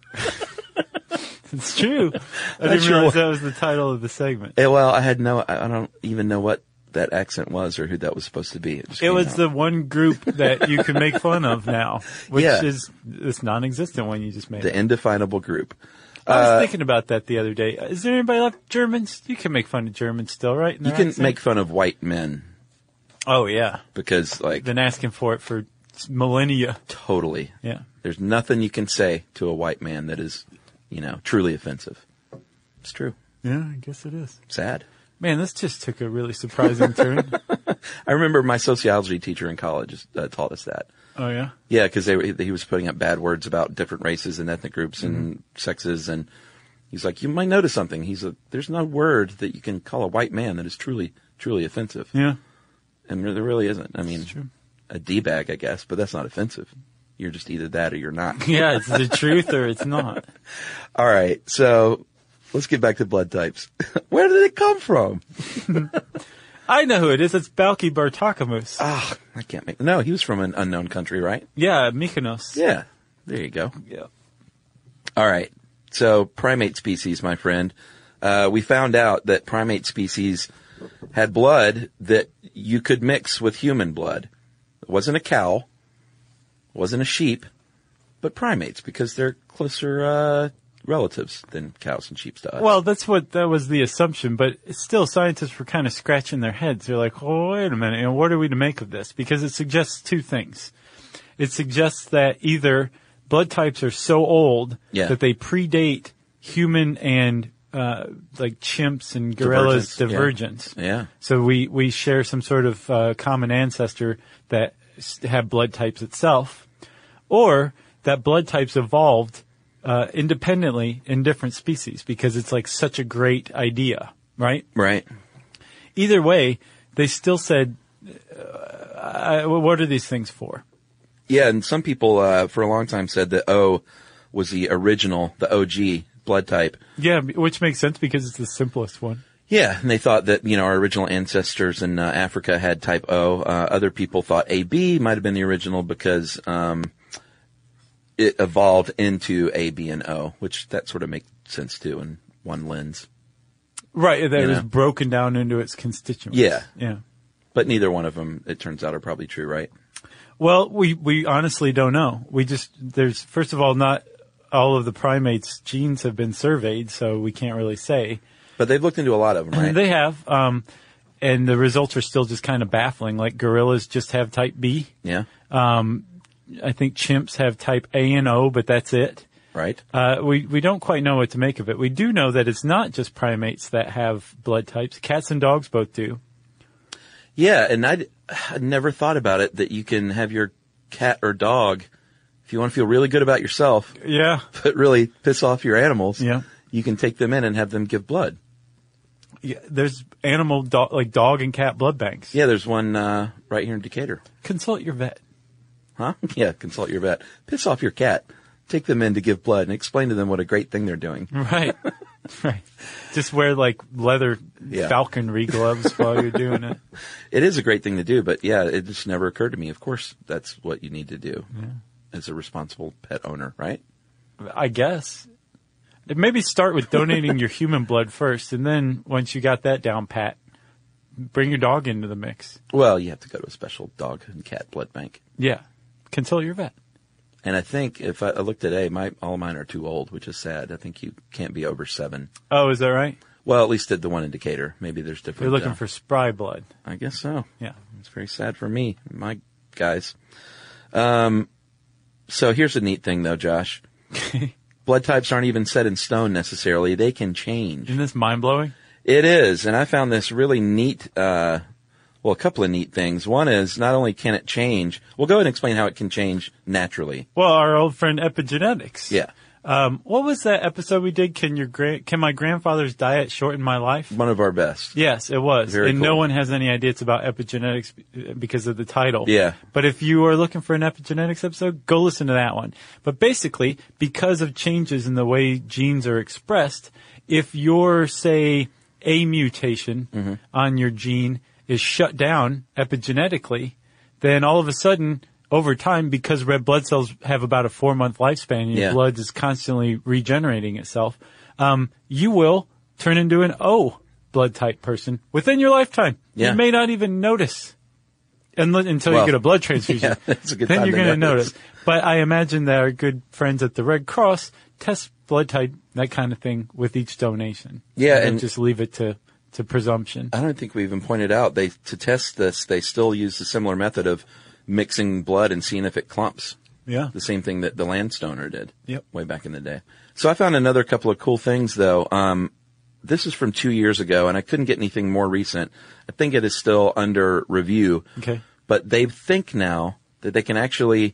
It's true. I didn't realize that was the title of the segment. Well, I don't even know what that accent was or who that was supposed to be. It was the one group that you can make fun of now, which is this non-existent one you just made. The indefinable group. I was thinking about that the other day. Is there anybody left? Germans? You can make fun of Germans still, right? You can make fun of white men. Oh, yeah. Because, like... Been asking for it for millennia. Totally. Yeah. There's nothing you can say to a white man that is, truly offensive. It's true. Yeah, I guess it is. Sad. Man, this just took a really surprising turn. I remember my sociology teacher in college taught us that. Oh, yeah? Yeah, because he was putting up bad words about different races and ethnic groups and sexes, and he's like, you might notice something. He's like, there's no word that you can call a white man that is truly, truly offensive. Yeah. And there really isn't. I mean, a D-bag, I guess, but that's not offensive. You're just either that or you're not. Yeah, it's the truth or it's not. All right, so... let's get back to blood types. Where did it come from? I know who it is. It's Balki Bartakamus. Ah, I can't make... No, he was from an unknown country, right? Yeah, Mykonos. Yeah, there you go. Yeah. All right. So, primate species, my friend. We found out that primate species had blood that you could mix with human blood. It wasn't a cow. It wasn't a sheep. But primates, because they're closer... relatives than cows and sheep to us. Well, that was the assumption, but still scientists were kind of scratching their heads. They're like, oh, wait a minute, what are we to make of this? Because it suggests two things. It suggests that either blood types are so old that they predate human and like chimps and gorillas' divergence. Yeah. So we share some sort of common ancestor that have blood types itself, or that blood types evolved independently in different species because it's like such a great idea, right? Right. Either way, they still said, what are these things for? Yeah, and some people for a long time said that O was the original, the OG blood type. Yeah, which makes sense because it's the simplest one. Yeah, and they thought that, our original ancestors in Africa had type O. Other people thought AB might have been the original because it evolved into A, B, and O, which that sort of makes sense too in one lens. Right, that was broken down into its constituents. Yeah. Yeah. But neither one of them, it turns out, are probably true, right? Well, we honestly don't know. There's, first of all, not all of the primates' genes have been surveyed, so we can't really say. But they've looked into a lot of them, right? They have, and the results are still just kind of baffling. Like gorillas just have type B. Yeah. I think chimps have type A and O, but that's it. Right. We don't quite know what to make of it. We do know that it's not just primates that have blood types. Cats and dogs both do. Yeah, and I'd never thought about it that you can have your cat or dog, if you want to feel really good about yourself, but really piss off your animals, you can take them in and have them give blood. Yeah, there's like dog and cat blood banks. Yeah, there's one right here in Decatur. Consult your vet. Huh? Yeah, consult your vet. Piss off your cat. Take them in to give blood and explain to them what a great thing they're doing. Right. Right. Just wear like leather falconry gloves while you're doing it. It is a great thing to do, but it just never occurred to me. Of course, that's what you need to do as a responsible pet owner, right? I guess. Maybe start with donating your human blood first, and then once you got that down pat, bring your dog into the mix. Well, you have to go to a special dog and cat blood bank. Yeah. Consult your vet. And I think if I look today, all mine are too old, which is sad. I think you can't be over 7. Oh, is that right? Well, at least at the one in Decatur. Maybe there's different. You're looking for spry blood. I guess so. Yeah. It's very sad for me, my guys. So here's a neat thing, though, Josh. Blood types aren't even set in stone necessarily. They can change. Isn't this mind-blowing? It is, and I found this really neat, a couple of neat things. One is, not only can it change, we'll go ahead and explain how it can change naturally. Well, our old friend epigenetics. Yeah. What was that episode we did? Can my grandfather's diet shorten my life? One of our best. Yes, it was. Very and cool. no one has any idea it's about epigenetics because of the title. Yeah. But if you are looking for an epigenetics episode, go listen to that one. But basically, because of changes in the way genes are expressed, if your, say, a mutation on your gene is shut down epigenetically, then all of a sudden, over time, because red blood cells have about a 4-month lifespan and your blood is constantly regenerating itself, you will turn into an O blood type person within your lifetime. Yeah. You may not even notice until you get a blood transfusion. Yeah, that's a good then time you're to going to notice. notice. But I imagine that our good friends at the Red Cross test blood type, that kind of thing, with each donation. Yeah, and and just leave it to presumption. I don't think we even pointed out, to test this, they still use a similar method of mixing blood and seeing if it clumps. Yeah. The same thing that the Landstoner did. Yep. Way back in the day. So I found another couple of cool things, though. This is from 2 years ago, and I couldn't get anything more recent. I think it is still under review. Okay. But they think now that they can actually,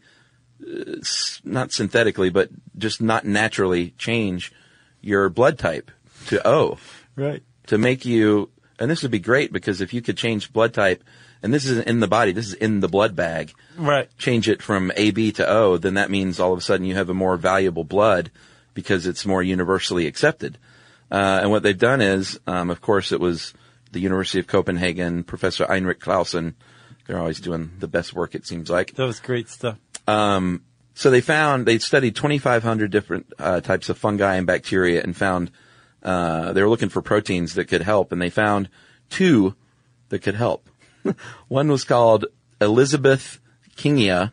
not synthetically, but just not naturally change your blood type to O. Right. To make you, and this would be great because if you could change blood type, and this isn't in the body, this is in the blood bag. Right. Change it from AB to O, then that means all of a sudden you have a more valuable blood because it's more universally accepted. And what they've done is, of course, it was the University of Copenhagen, Professor Heinrich Clausen. They're always doing the best work, it seems like. That was great stuff. So they studied 2,500 different types of fungi and bacteria and found they were looking for proteins that could help, and they found 2 that could help. One was called Elizabeth Kingia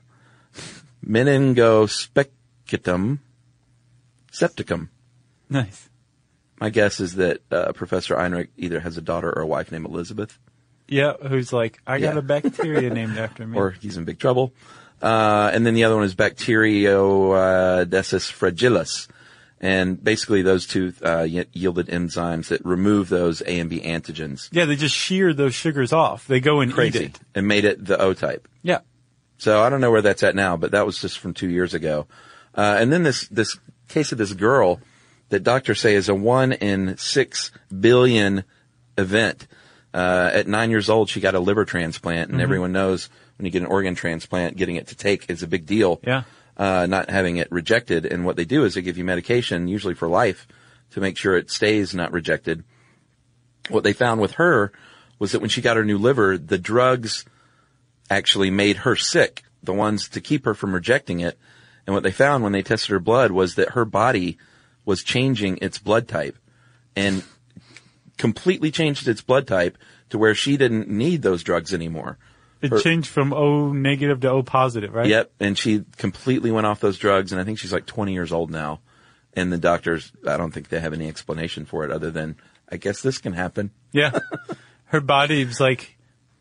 meningospectum septicum. Nice. My guess is that Professor Heinrich either has a daughter or a wife named Elizabeth. Yeah, who's like, I got a bacteria named after me. Or he's in big trouble. And then the other one is Bacteroidesis fragilis. And basically those 2 yielded enzymes that remove those A and B antigens. Yeah, they just sheared those sugars off. They go and eat it. And made it the O type. Yeah. So I don't know where that's at now, but that was just from 2 years ago. And then this case of this girl that doctors say is a 1 in 6 billion event. At 9 years old, she got a liver transplant, and everyone knows when you get an organ transplant, getting it to take is a big deal. Yeah. Not having it rejected. And what they do is they give you medication, usually for life, to make sure it stays not rejected. What they found with her was that when she got her new liver, the drugs actually made her sick, the ones to keep her from rejecting it. And what they found when they tested her blood was that her body was changing its blood type and completely changed its blood type to where she didn't need those drugs anymore. It changed from O negative to O positive, right? Yep. And she completely went off those drugs. And I think she's like 20 years old now. And the doctors, I don't think they have any explanation for it other than, I guess this can happen. Yeah. Her body was like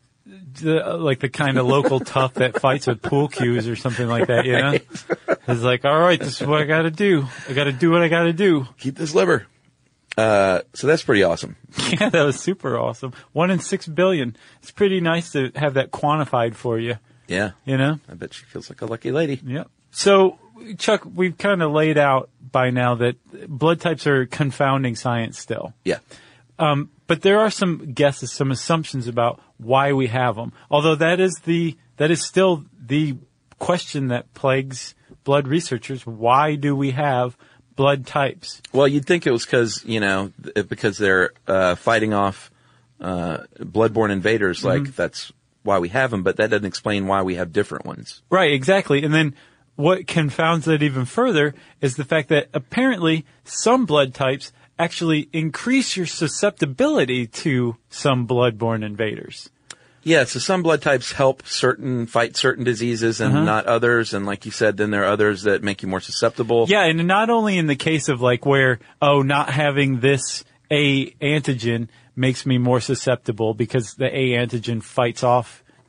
the kind of local tough that fights with pool cues or something like that, you know? It's like, all right, this is what I got to do. I got to do what I got to do. Keep this liver. So that's pretty awesome. Yeah, that was super awesome. 1 in 6 billion. It's pretty nice to have that quantified for you. Yeah. You know? I bet she feels like a lucky lady. Yep. So, Chuck, we've kind of laid out by now that blood types are confounding science still. Yeah. But there are some guesses, some assumptions about why we have them. Although that is still the question that plagues blood researchers. Why do we have blood types? Well, you'd think it was because they're fighting off bloodborne invaders. Like that's why we have them, but that doesn't explain why we have different ones. Right, exactly. And then what confounds that even further is the fact that apparently some blood types actually increase your susceptibility to some bloodborne invaders. Yeah, so some blood types help fight certain diseases and not others. And like you said, then there are others that make you more susceptible. Yeah, and not only in the case of like where, not having this A antigen makes me more susceptible because the A antigen fights off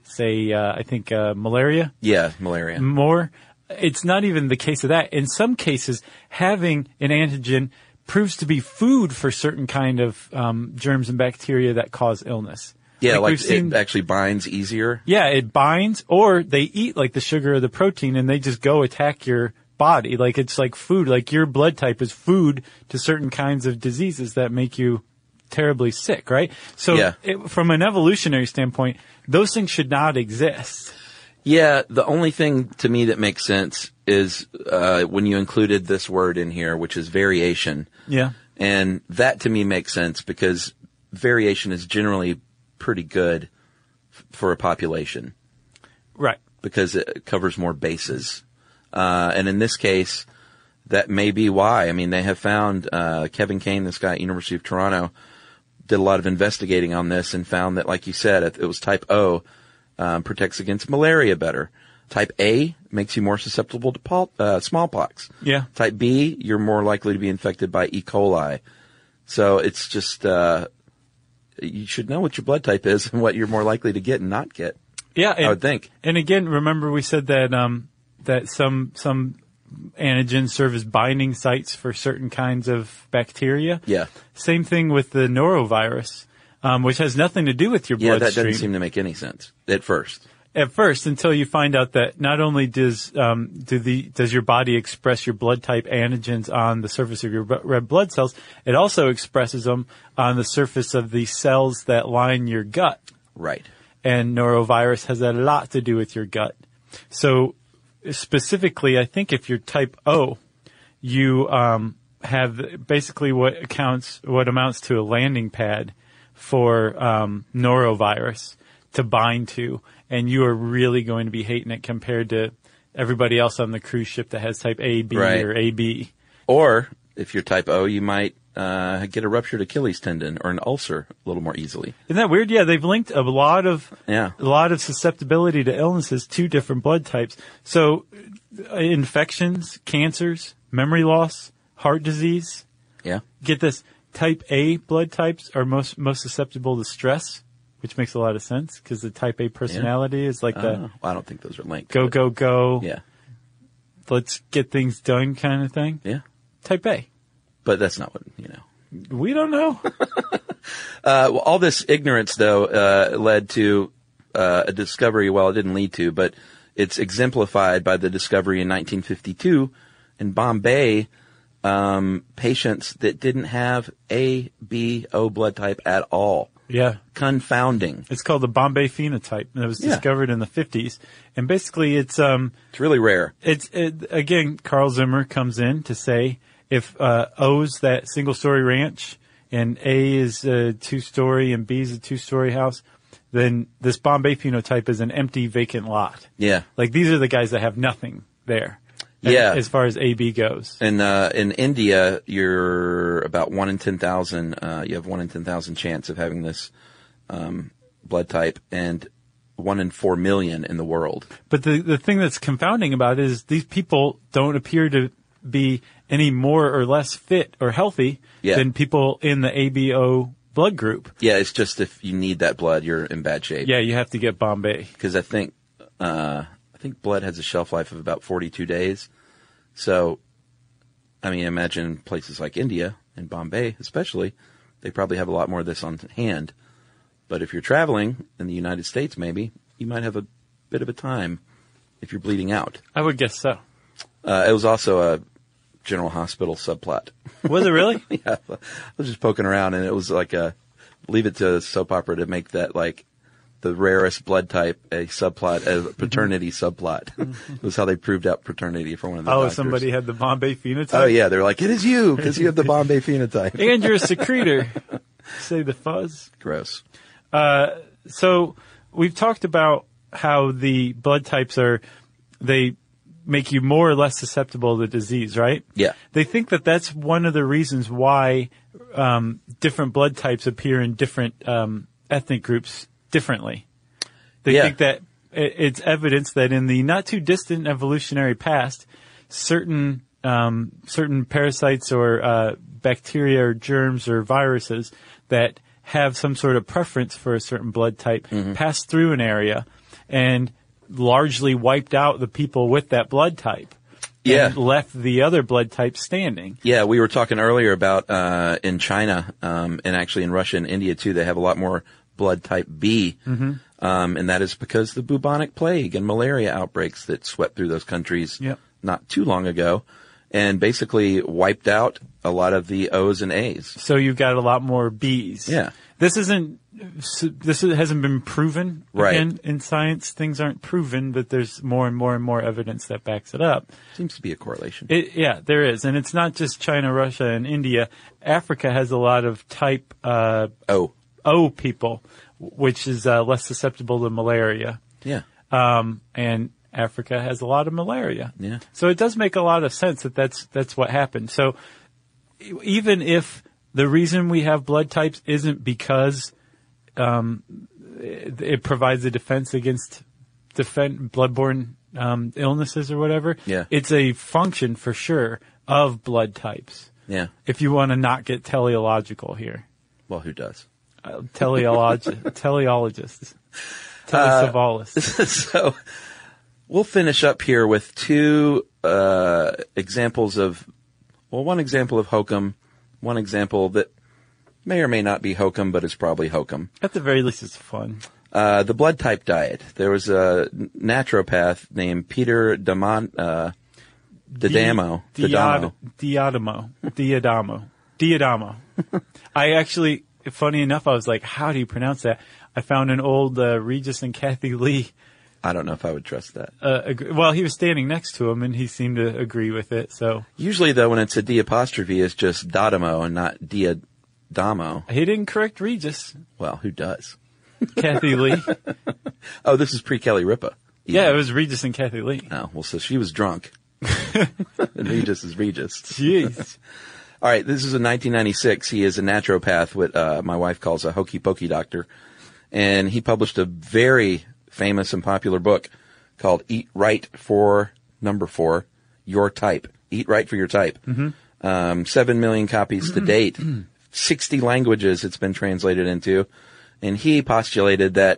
say, I think, malaria. Yeah, malaria. More. It's not even the case of that. In some cases, having an antigen proves to be food for certain kind of germs and bacteria that cause illness. Yeah, like we've seen, it actually binds easier. Yeah, it binds, or they eat like the sugar or the protein and they just go attack your body. Like it's like food, like your blood type is food to certain kinds of diseases that make you terribly sick, right? So from an evolutionary standpoint, those things should not exist. Yeah, the only thing to me that makes sense is when you included this word in here, which is variation. Yeah. And that to me makes sense because variation is generally pretty good for a population. Right. Because it covers more bases. And in this case, that may be why. I mean, they have found, Kevin Kane, this guy at University of Toronto, did a lot of investigating on this and found that, like you said, it was type O, protects against malaria better. Type A makes you more susceptible to smallpox. Yeah. Type B, you're more likely to be infected by E. coli. So it's just, you should know what your blood type is and what you're more likely to get and not get. Yeah. I would think. And again, remember we said that, that some antigens serve as binding sites for certain kinds of bacteria. Yeah. Same thing with the norovirus, which has nothing to do with your bloodstream. Yeah, that doesn't seem to make any sense at first. At first, until you find out that not only does your body express your blood type antigens on the surface of your red blood cells, it also expresses them on the surface of the cells that line your gut. Right. And norovirus has a lot to do with your gut. So specifically, I think if you're type O, you have basically what amounts to a landing pad for norovirus to bind to, and you are really going to be hating it compared to everybody else on the cruise ship that has type A, B, or AB. Or if you're type O, you might get a ruptured Achilles tendon or an ulcer a little more easily. Isn't that weird? Yeah, they've linked a lot of susceptibility to illnesses to different blood types. So infections, cancers, memory loss, heart disease. Yeah. Get this, type A blood types are most susceptible to stress, which makes a lot of sense because the type A personality is like well, I don't think those are linked. Go. Yeah. Let's get things done kind of thing. Yeah. Type A. But that's not what, We don't know. Well, all this ignorance, though, led to a discovery. Well, it didn't lead to, but it's exemplified by the discovery in 1952 in Bombay, patients that didn't have A, B, O blood type at all. Yeah. Confounding. It's called the Bombay phenotype, and it was discovered in the 50s. And basically it's really rare. Again, Carl Zimmer comes in to say if O's that single-story ranch and A is a two-story and B is a two-story house, then this Bombay phenotype is an empty, vacant lot. Yeah. Like these are the guys that have nothing there. Yeah. As far as AB goes. And in India, you're about 1 in 10,000. You have 1 in 10,000 chance of having this blood type, and 1 in 4 million in the world. But the thing that's confounding about it is these people don't appear to be any more or less fit or healthy than people in the ABO blood group. Yeah, it's just if you need that blood, you're in bad shape. Yeah, you have to get Bombay. Because I think blood has a shelf life of about 42 days. So, I mean, imagine places like India and Bombay especially, they probably have a lot more of this on hand. But if you're traveling in the United States, maybe, you might have a bit of a time if you're bleeding out. I would guess so. It was also a General Hospital subplot. Was it really? Yeah. I was just poking around, and it was like leave it to a soap opera to make that like the rarest blood type a subplot, a paternity subplot. It was how they proved out paternity for one of the doctors. Somebody had the Bombay phenotype? Oh, yeah. They're like, it is you, because you have the Bombay phenotype. And you're a secretor. Say the fuzz. Gross. So we've talked about how the blood types they make you more or less susceptible to disease, right? Yeah. They think that that's one of the reasons why different blood types appear in different ethnic groups differently. They think that it's evidence that in the not too distant evolutionary past, certain parasites or bacteria or germs or viruses that have some sort of preference for a certain blood type pass through an area, and largely wiped out the people with that blood type. Yeah. And left the other blood type standing. Yeah, we were talking earlier about in China, and actually in Russia and India too, they have a lot more blood type B. Mm-hmm. And that is because the bubonic plague and malaria outbreaks that swept through those countries not too long ago and basically wiped out a lot of the O's and A's. So you've got a lot more B's. Yeah. This hasn't been proven. Right. Again, in science, things aren't proven, but there's more and more and more evidence that backs it up. Seems to be a correlation. Yeah, there is. And it's not just China, Russia, and India. Africa has a lot of type O people, which is less susceptible to malaria. Yeah. And Africa has a lot of malaria. Yeah. So it does make a lot of sense that that's what happened. So even if the reason we have blood types isn't because it provides a defense against bloodborne illnesses or whatever, it's a function for sure of blood types. Yeah. If you want to not get teleological here. Well, who does? Teleologists. Telesavalists. So we'll finish up here with two examples of, one example of hokum, one example that may or may not be hokum, but is probably hokum. At the very least, it's fun. The blood type diet. There was a naturopath named Peter Diadamo. I actually, funny enough, I was like, how do you pronounce that? I found an old Regis and Kathy Lee. I don't know if I would trust that. Well, he was standing next to him, and he seemed to agree with it. So usually, though, when it's a D apostrophe, it's just Dodamo and not Diadamo. He didn't correct Regis. Well, who does? Kathy Lee. Oh, this is pre-Kelly Ripa. Yeah, it was Regis and Kathy Lee. Oh, well, so she was drunk. And Regis is Regis. Jeez. All right, this is in 1996. He is a naturopath, what my wife calls a hokey pokey doctor. And he published a very famous and popular book called Eat Right for Number 4, Your Type. Eat Right for Your Type. Mm-hmm. 7 million copies to date. 60 languages it's been translated into. And he postulated that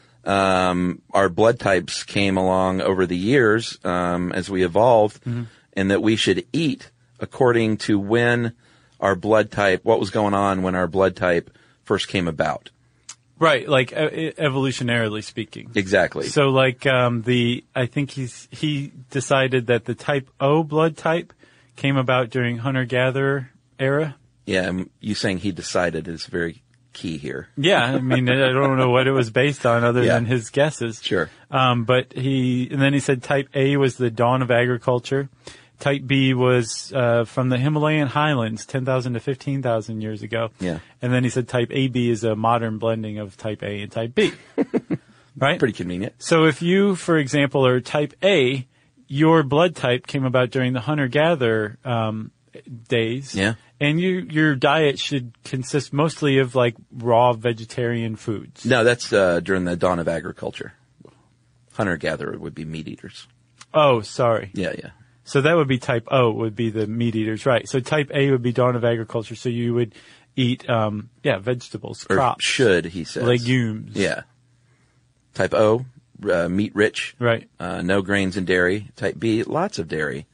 our blood types came along over the years as we evolved, and that we should eat according to when our blood type, what was going on when our blood type first came about. Right, like evolutionarily speaking. Exactly. So like I think he decided that the type O blood type came about during hunter-gatherer era. Yeah, you saying he decided is very key here. Yeah, I mean, I don't know what it was based on other than his guesses. Sure. But then he said type A was the dawn of agriculture. Type B was from the Himalayan highlands 10,000 to 15,000 years ago. Yeah. And then he said type AB is a modern blending of type A and type B. Right? Pretty convenient. So if you, for example, are type A, your blood type came about during the hunter-gatherer days. Yeah. And your diet should consist mostly of like raw vegetarian foods. No, that's during the dawn of agriculture. Hunter-gatherer would be meat eaters. Oh, sorry. Yeah. So that would be type O, would be the meat eaters, right? So type A would be dawn of agriculture. So you would eat, vegetables, crops. Or should, he says. Legumes. Yeah. Type O, meat rich. Right. No grains and dairy. Type B, lots of dairy.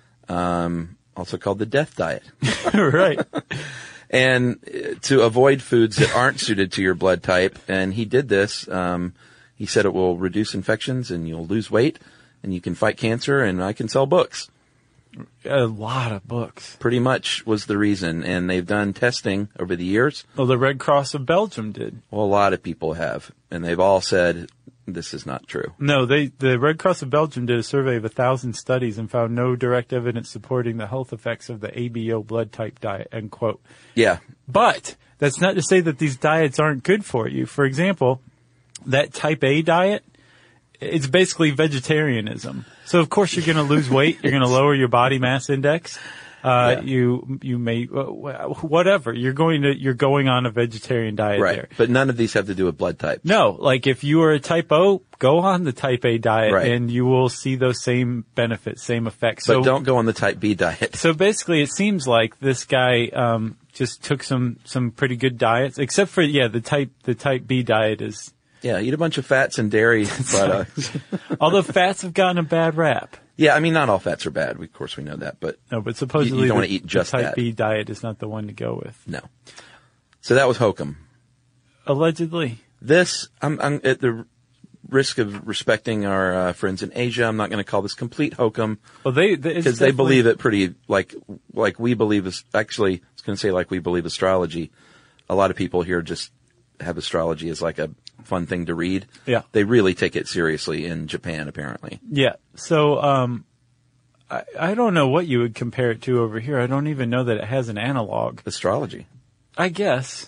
Also called the death diet. Right. And to avoid foods that aren't suited to your blood type, and he did this, he said it will reduce infections and you'll lose weight and you can fight cancer and I can sell books. A lot of books. Pretty much was the reason. And they've done testing over the years. Well, the Red Cross of Belgium did. Well, a lot of people have. And they've all said this is not true. No, the Red Cross of Belgium did a survey of 1,000 studies and found no direct evidence supporting the health effects of the ABO blood type diet, end quote. Yeah. But that's not to say that these diets aren't good for you. For example, that type A diet, it's basically vegetarianism. So of course you're going to lose weight. You're going to lower your body mass index. You may, whatever. You're going on a vegetarian diet there. But none of these have to do with blood type. No, like if you are a type O, go on the type A diet and you will see those same benefits, same effects. But don't go on the type B diet. So basically it seems like this guy, just took some pretty good diets, except for, the type B diet is Yeah, eat a bunch of fats and dairy products. Although fats have gotten a bad rap. Yeah, I mean, not all fats are bad. Of course, we know that, but No, but supposedly you don't want to eat just the type that. B diet is not the one to go with. No. So that was hokum. Allegedly. This, I'm at the risk of respecting our friends in Asia. I'm not going to call this complete hokum. Well, because they believe it pretty like we believe. Actually, I was going to say like we believe astrology. A lot of people here just have astrology as like a fun thing to read. Yeah. They really take it seriously in Japan, apparently. Yeah. So, I don't know what you would compare it to over here. I don't even know that it has an analog. Astrology. I guess.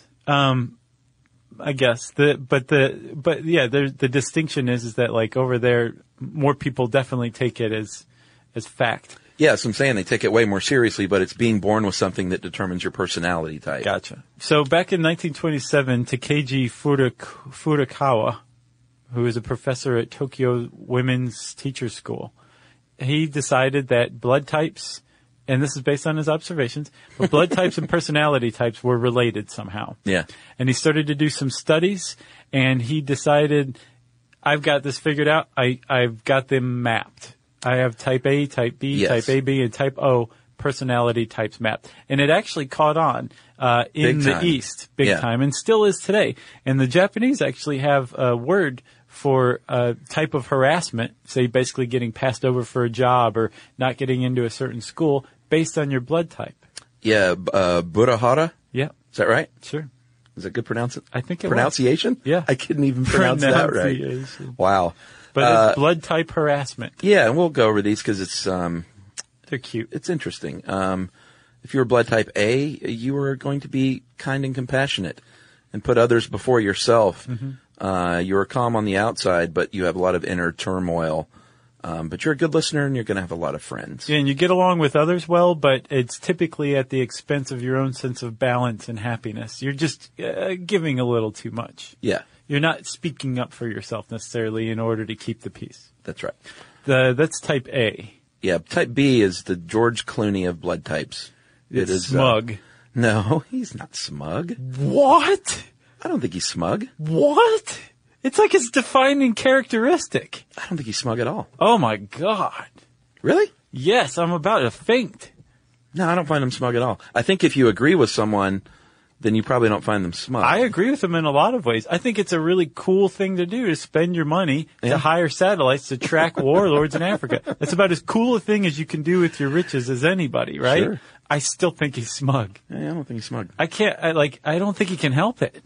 The distinction is that like over there, more people definitely take it as fact. Yeah, so I'm saying they take it way more seriously, but it's being born with something that determines your personality type. Gotcha. So back in 1927, Takeji Furukawa, who is a professor at Tokyo Women's Teachers School, he decided that blood types, and this is based on his observations, but blood types and personality types were related somehow. Yeah. And he started to do some studies, and he decided, I've got this figured out. I've got them mapped. I have type A, type B, Yes. type AB, and type O personality types mapped. And it actually caught on in Big the time. East, big Yeah. time, and still is today. And the Japanese actually have a word for a type of harassment, say basically getting passed over for a job or not getting into a certain school based on your blood type. Yeah, Burahara? Yeah, Is that right? sure. Is that good I think it was. pronunciation? Yeah. I couldn't even pronounce that right. Pronunciation. Wow. But it's blood type harassment. Yeah, and we'll go over these because it's They're cute. it's interesting. If you're blood type A, you are going to be kind and compassionate and put others before yourself. Mm-hmm. You're calm on the outside, but you have a lot of inner turmoil. But you're a good listener and you're going to have a lot of friends. Yeah, and you get along with others well, but it's typically at the expense of your own sense of balance and happiness. You're just giving a little too much. Yeah, You're not speaking up for yourself necessarily in order to keep the peace. that's right. That's type A. Yeah, type B is the George Clooney of blood types. It's It is smug. No, he's not smug. What? I don't think he's smug. What? It's like his defining characteristic. I don't think he's smug at all. Oh my God. Really? Yes, I'm about to faint. No, I don't find him smug at all. I think if you agree with someone, then you probably don't find them smug. I agree with him in a lot of ways. I think it's a really cool thing to do to spend your money to hire satellites to track warlords in Africa. That's about as cool a thing as you can do with your riches as anybody, right? Sure. I still think he's smug. Yeah, I don't think he's smug. I don't think he can help it.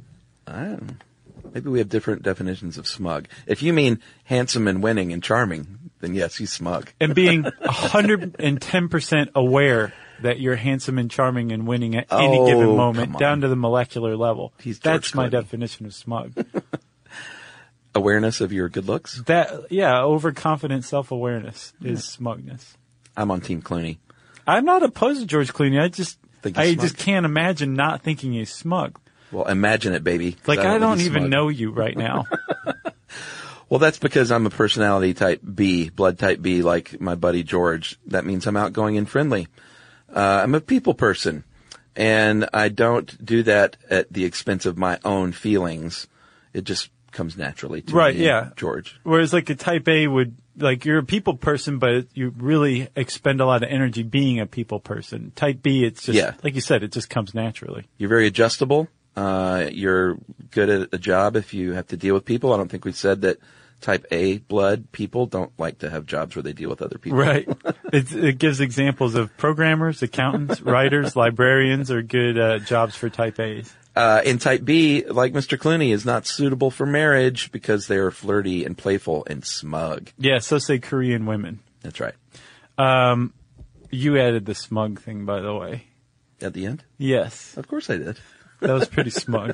Maybe we have different definitions of smug. If you mean handsome and winning and charming, then yes, he's smug. And being 110% aware that you're handsome and charming and winning at any given moment, come on. down to the molecular level. He's That's George my Clooney. definition of smug. Awareness of your good looks? Overconfident self-awareness is smugness. I'm on Team Clooney. I'm not opposed to George Clooney. I just Think he's smug? can't imagine not thinking he's smug. Well, imagine it, baby. 'cause Like, I don't think he's even smug. know you right now. Well, that's because I'm a personality type B, blood type B, like my buddy George. That means I'm outgoing and friendly. I'm a people person, and I don't do that at the expense of my own feelings. It just comes naturally to Right, me, yeah. George. Whereas like a type A would, like, you're a people person, but you really expend a lot of energy being a people person. Type B, it's just, Yeah. like you said, it just comes naturally. You're very adjustable. You're good at a job if you have to deal with people. I don't think we said that type A blood people don't like to have jobs where they deal with other people. Right. It gives examples of programmers, accountants, writers, librarians are good jobs for type A's. In type B, like Mr. Clooney, is not suitable for marriage because they are flirty and playful and smug. Yeah, so say Korean women. That's right. You added the smug thing, by the way. At the end? Yes. Of course I did. That was pretty smug.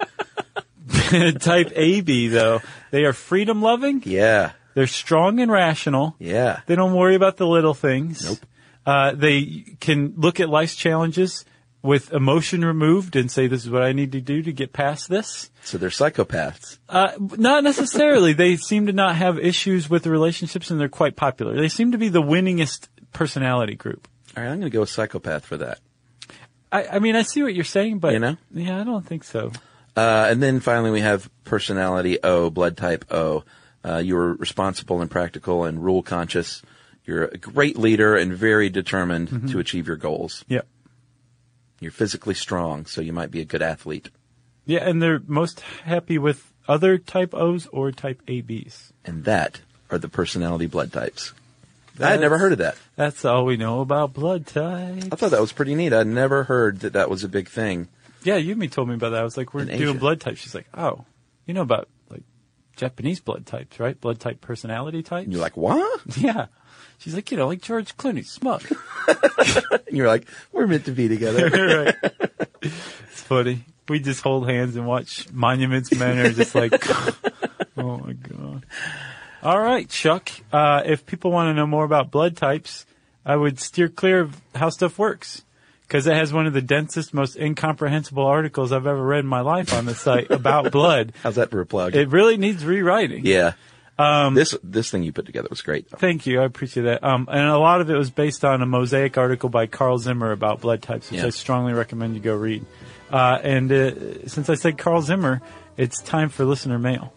Type AB, though, they are freedom loving. Yeah. They're strong and rational. Yeah. They don't worry about the little things. Nope. They can look at life's challenges with emotion removed and say, this is what I need to do to get past this. So they're psychopaths. Not necessarily. They seem to not have issues with the relationships, and they're quite popular. They seem to be the winningest personality group. All right, I'm going to go with psychopath for that. I mean, I see what you're saying, but You know? yeah, I don't think so. And then finally we have personality O, blood type O. You're responsible and practical and rule conscious. You're a great leader and very determined to achieve your goals. Yep. You're physically strong, so you might be a good athlete. Yeah, and they're most happy with other type O's or type ABs. And that are the personality blood types. I had never heard of that. That's all we know about blood types. I thought that was pretty neat. I'd never heard that that was a big thing. Yeah, Yumi told me about that. I was like, we're doing blood types. She's like, oh, you know about like Japanese blood types, right? Blood type personality types. And you're like, what? Yeah. She's like, like George Clooney, smug. And you're like, we're meant to be together. Right. It's funny. We just hold hands and watch Monuments Men are just like, oh my God. All right, Chuck. If people want to know more about blood types, I would steer clear of How Stuff Works, because it has one of the densest, most incomprehensible articles I've ever read in my life on the site about blood. How's that for a plug? It really needs rewriting. Yeah. This thing you put together was great. Thank you. I appreciate that. And a lot of it was based on a Mosaic article by Carl Zimmer about blood types, which I strongly recommend you go read. And since I said Carl Zimmer, it's time for listener mail.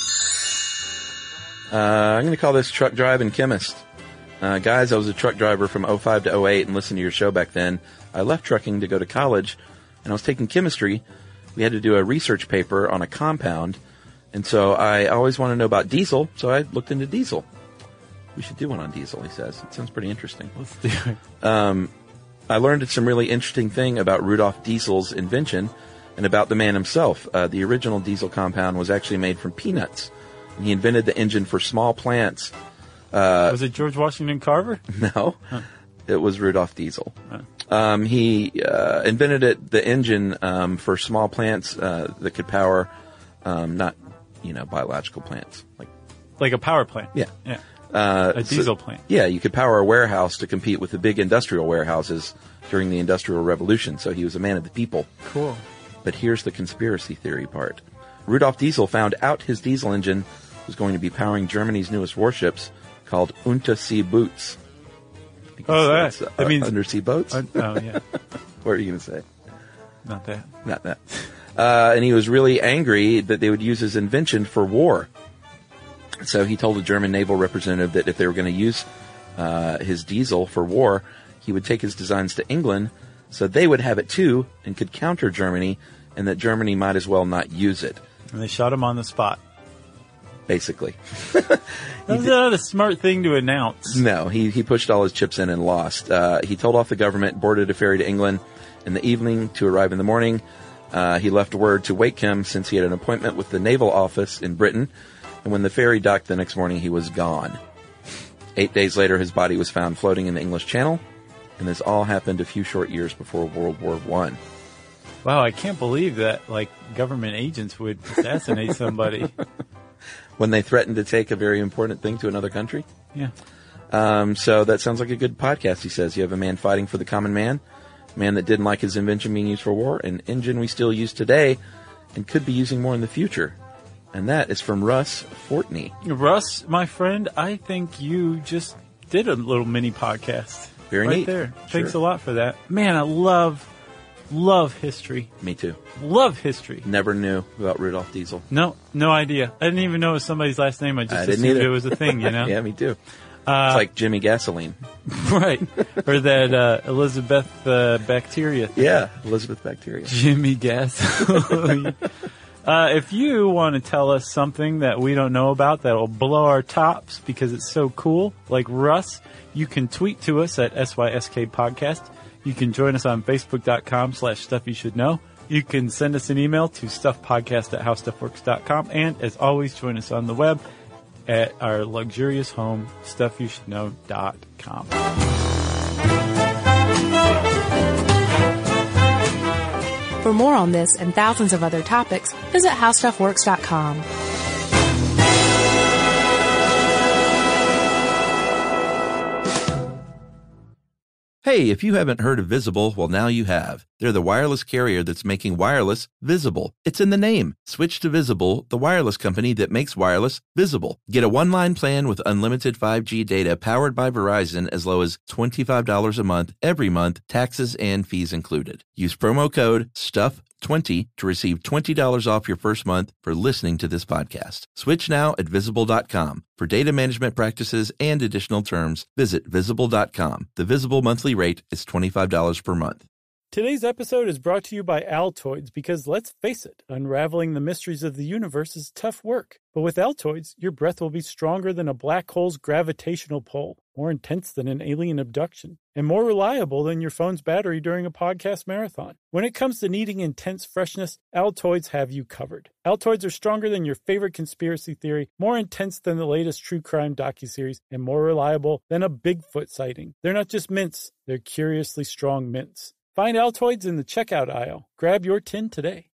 I'm going to call this Truck Drive and Chemist. Guys, I was a truck driver from 05 to 08 and listened to your show back then. I left trucking to go to college, and I was taking chemistry. We had to do a research paper on a compound, and so I always want to know about diesel, so I looked into diesel. We should do one on diesel, he says. It sounds pretty interesting. Let's do it. I learned some really interesting thing about Rudolf Diesel's invention and about the man himself. The original diesel compound was actually made from peanuts. And he invented the engine for small plants. Was it George Washington Carver? No. Huh. It was Rudolf Diesel. Huh. He invented the engine for small plants that could power not, biological plants. Like a power plant? Yeah. Yeah. A diesel plant. Yeah, you could power a warehouse to compete with the big industrial warehouses during the Industrial Revolution. So he was a man of the people. Cool. But here's the conspiracy theory part. Rudolf Diesel found out his diesel engine was going to be powering Germany's newest warships called Unterseeboots. That means undersea boats? Yeah. What are you going to say? Not that. Not that. And he was really angry that they would use his invention for war. So he told a German naval representative that if they were going to use his diesel for war, he would take his designs to England so they would have it too and could counter Germany, and that Germany might as well not use it. And they shot him on the spot. Basically. That's not a smart thing to announce. No, he pushed all his chips in and lost. He told off the government, boarded a ferry to England in the evening to arrive in the morning. He left word to wake him since he had an appointment with the naval office in Britain. And when the ferry docked the next morning, he was gone. 8 days later, his body was found floating in the English Channel. And this all happened a few short years before World War I. Wow, I can't believe that, government agents would assassinate somebody. When they threatened to take a very important thing to another country? Yeah. So that sounds like a good podcast, he says. You have a man fighting for the common man, a man that didn't like his invention being used for war, an engine we still use today and could be using more in the future. And that is from Russ Fortney. Russ, my friend, I think you just did a little mini podcast. Very right neat. There. Sure. Thanks a lot for that. Man, I love history. Me too. Love history. Never knew about Rudolf Diesel. No idea. I didn't even know it was somebody's last name. I just assumed either. it was a thing, Yeah, me too. It's like Jimmy Gasoline. Right. Or that Elizabeth Bacteria thing. Yeah, Elizabeth Bacteria. Jimmy Gasoline. If you want to tell us something that we don't know about that will blow our tops because it's so cool, like Russ, you can tweet to us at SYSK Podcast. You can join us on Facebook.com/StuffYouShouldKnow. You can send us an email to StuffPodcast@HowStuffWorks.com. And as always, join us on the web at our luxurious home, StuffYouShouldKnow.com. For more on this and thousands of other topics, visit HowStuffWorks.com. Hey, if you haven't heard of Visible, well, now you have. They're the wireless carrier that's making wireless visible. It's in the name. Switch to Visible, the wireless company that makes wireless visible. Get a one-line plan with unlimited 5G data powered by Verizon as low as $25 a month every month, taxes and fees included. Use promo code STUFF 20 to receive $20 off your first month for listening to this podcast. Switch now at Visible.com. For data management practices and additional terms, visit Visible.com. The Visible monthly rate is $25 per month. Today's episode is brought to you by Altoids because, let's face it, unraveling the mysteries of the universe is tough work. But with Altoids, your breath will be stronger than a black hole's gravitational pull, more intense than an alien abduction, and more reliable than your phone's battery during a podcast marathon. When it comes to needing intense freshness, Altoids have you covered. Altoids are stronger than your favorite conspiracy theory, more intense than the latest true crime docuseries, and more reliable than a Bigfoot sighting. They're not just mints, they're curiously strong mints. Find Altoids in the checkout aisle. Grab your tin today.